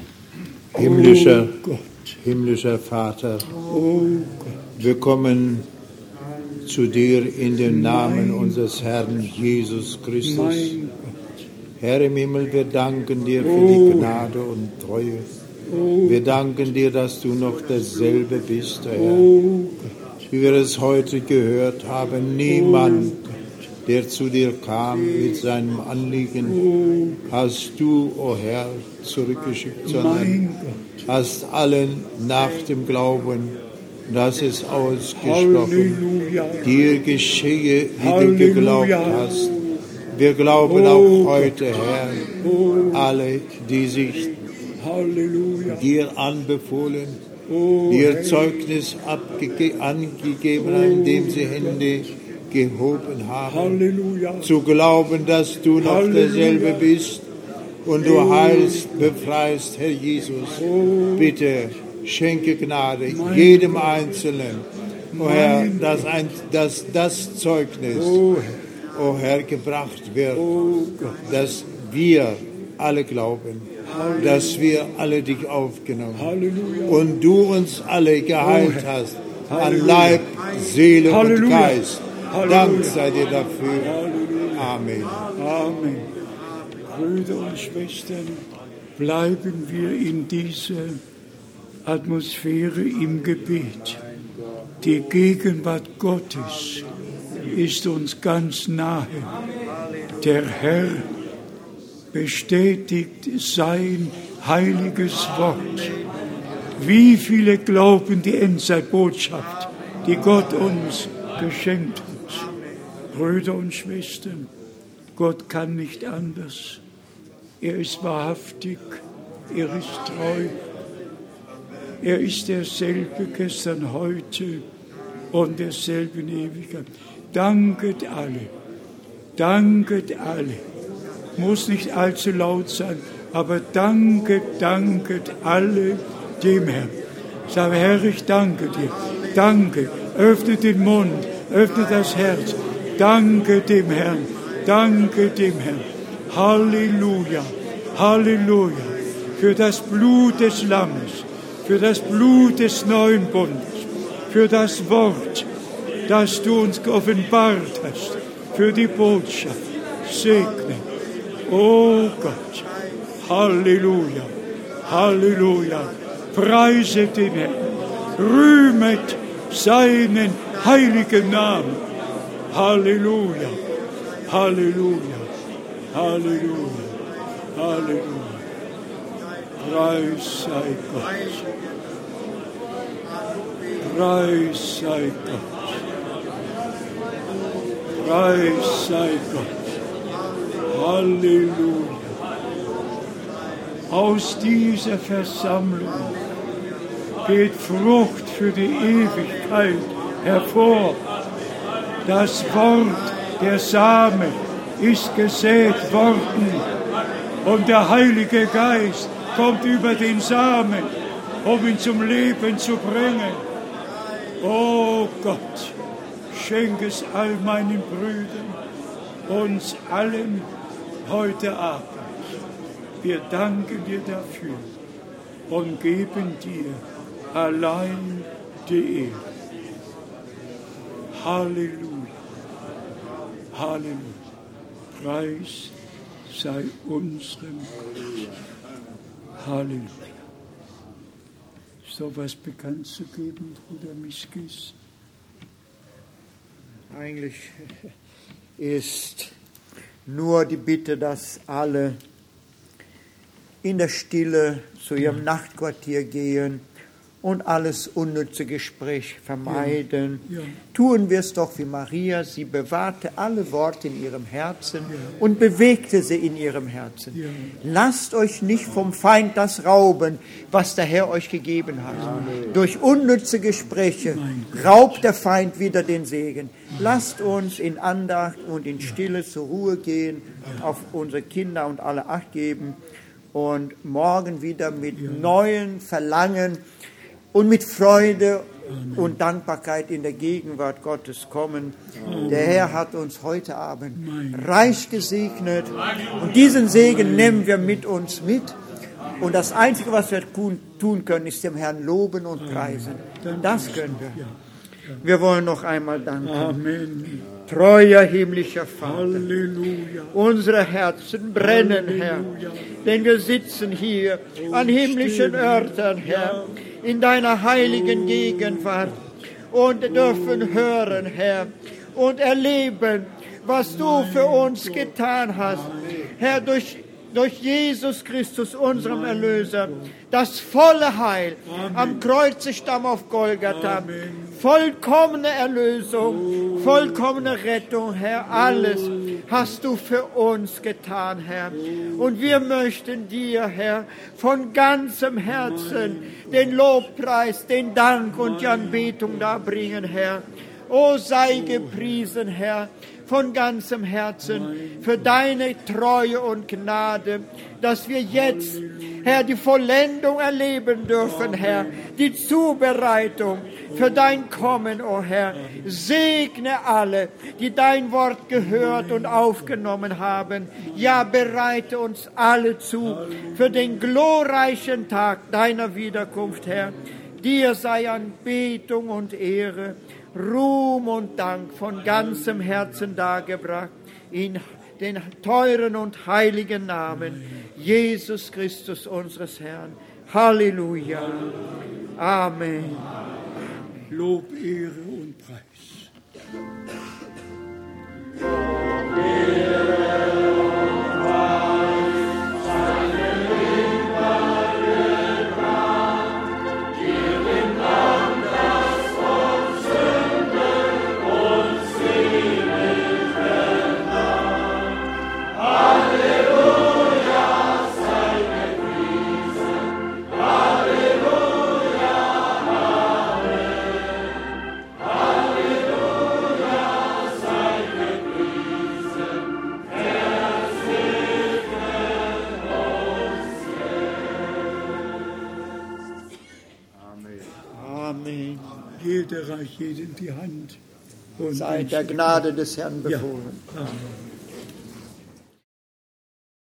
Himmlischer Vater, Oh Gott, wir kommen zu dir in den Namen unseres Herrn Jesus Christus. mein Gott, Herr im Himmel, wir danken dir für die Gnade und Treue. Wir danken dir, dass du noch derselbe bist, Herr. oh Gott, Wie wir es heute gehört haben, niemand, der zu dir kam mit seinem Anliegen, hast du, o Herr, zurückgeschickt, sondern mein Gott, hast allen nach dem Glauben, das es ausgesprochen, Halleluja, dir geschehe, wie Halleluja. du geglaubt hast. Wir glauben auch heute, Herr, alle, die sich Halleluja, dir anbefohlen, oh dir Herr, Zeugnis angegeben haben, indem sie Hände gehoben haben, Halleluja, zu glauben, dass du noch Halleluja. derselbe bist und du heilst, befreist, Herr Jesus. Bitte schenke Gnade jedem Einzelnen, o Herr, dass das Zeugnis, o Herr, gebracht wird, dass wir alle glauben, dass wir alle dich aufgenommen Halleluja. und du uns alle geheilt hast, an Halleluja. Leib, Seele und Halleluja. Geist. Halleluja. Dank sei dir dafür. Amen. Amen. Brüder und Schwestern, bleiben wir in dieser Atmosphäre im Gebet. Die Gegenwart Gottes ist uns ganz nahe. Der Herr bestätigt sein heiliges Wort. Wie viele glauben die Endzeitbotschaft, die Gott uns geschenkt hat? Brüder und Schwestern, Gott kann nicht anders. Er ist wahrhaftig, er ist treu. Er ist derselbe gestern, heute und derselbe in Ewigkeit. Danket alle, danket alle. Muss nicht allzu laut sein, aber danket alle dem Herrn. Sage, Herr, ich danke dir. Danke. Öffne den Mund, öffne das Herz. Danke dem Herrn. Danke dem Herrn. Halleluja. Halleluja. Für das Blut des Lammes, für das Blut des neuen Bundes, für das Wort, das du uns geoffenbart hast, für die Botschaft. Segne. Oh Gott. Halleluja. Halleluja. Preiset den Herrn. Rühmet seinen heiligen Namen. Halleluja. Halleluja. Halleluja. Halleluja. Preis sei Gott. Preis sei Gott. Preis sei Gott. Halleluja. Aus dieser Versammlung geht Frucht für die Ewigkeit hervor. Das Wort, der Same, ist gesät worden und der Heilige Geist kommt über den Samen, um ihn zum Leben zu bringen. Oh Gott, schenk es all meinen Brüdern, uns allen heute Abend. Wir danken dir dafür und geben dir allein die Ehre. Halleluja. Halleluja. Preis sei unserem Gott. Halleluja. Ist doch was bekannt zu geben, Bruder Miskis? Eigentlich ist nur die Bitte, dass alle in der Stille zu ihrem Nachtquartier gehen und alles unnütze Gespräch vermeiden. Tun wir es doch wie Maria. Sie bewahrte alle Worte in ihrem Herzen und bewegte sie in ihrem Herzen. Lasst euch nicht vom Feind das rauben, was der Herr euch gegeben hat. Durch unnütze Gespräche raubt der Feind wieder den Segen. Lasst uns in Andacht und in Stille zur Ruhe gehen, auf unsere Kinder und alle Acht geben und morgen wieder mit neuen Verlangen und mit Freude und Dankbarkeit in der Gegenwart Gottes kommen. Der Herr hat uns heute Abend reich gesegnet und diesen Segen nehmen wir mit uns mit. Und das Einzige, was wir tun können, ist dem Herrn loben und preisen. Das können wir. Wir wollen noch einmal danken. Amen. Treuer himmlischer Vater, Halleluja. unsere Herzen brennen, Herr, denn wir sitzen hier an himmlischen Örtern, Herr, in deiner heiligen Gegenwart und dürfen hören, Herr, und erleben, was du für uns getan hast, Herr, durch Jesus Christus, unserem Erlöser, das volle Heil am Kreuzestamm auf Golgatha, vollkommene Erlösung, vollkommene Rettung, Herr, alles hast du für uns getan, Herr. Und wir möchten dir, Herr, von ganzem Herzen den Lobpreis, den Dank und die Anbetung darbringen, Herr. O sei gepriesen, Herr, von ganzem Herzen für deine Treue und Gnade, dass wir jetzt, Herr, die Vollendung erleben dürfen, Herr, die Zubereitung für dein Kommen, o Herr. Segne alle, die dein Wort gehört und aufgenommen haben. Ja, bereite uns alle zu für den glorreichen Tag deiner Wiederkunft, Herr. Dir sei Anbetung und Ehre, Ruhm und Dank von ganzem Herzen dargebracht in den teuren und heiligen Namen Jesus Christus unseres Herrn. Halleluja. Amen. Lob, Ehre und Preis. Jeder reicht jedem die Hand. Und Sei der Gnade des Herrn befohlen. Ja. Amen.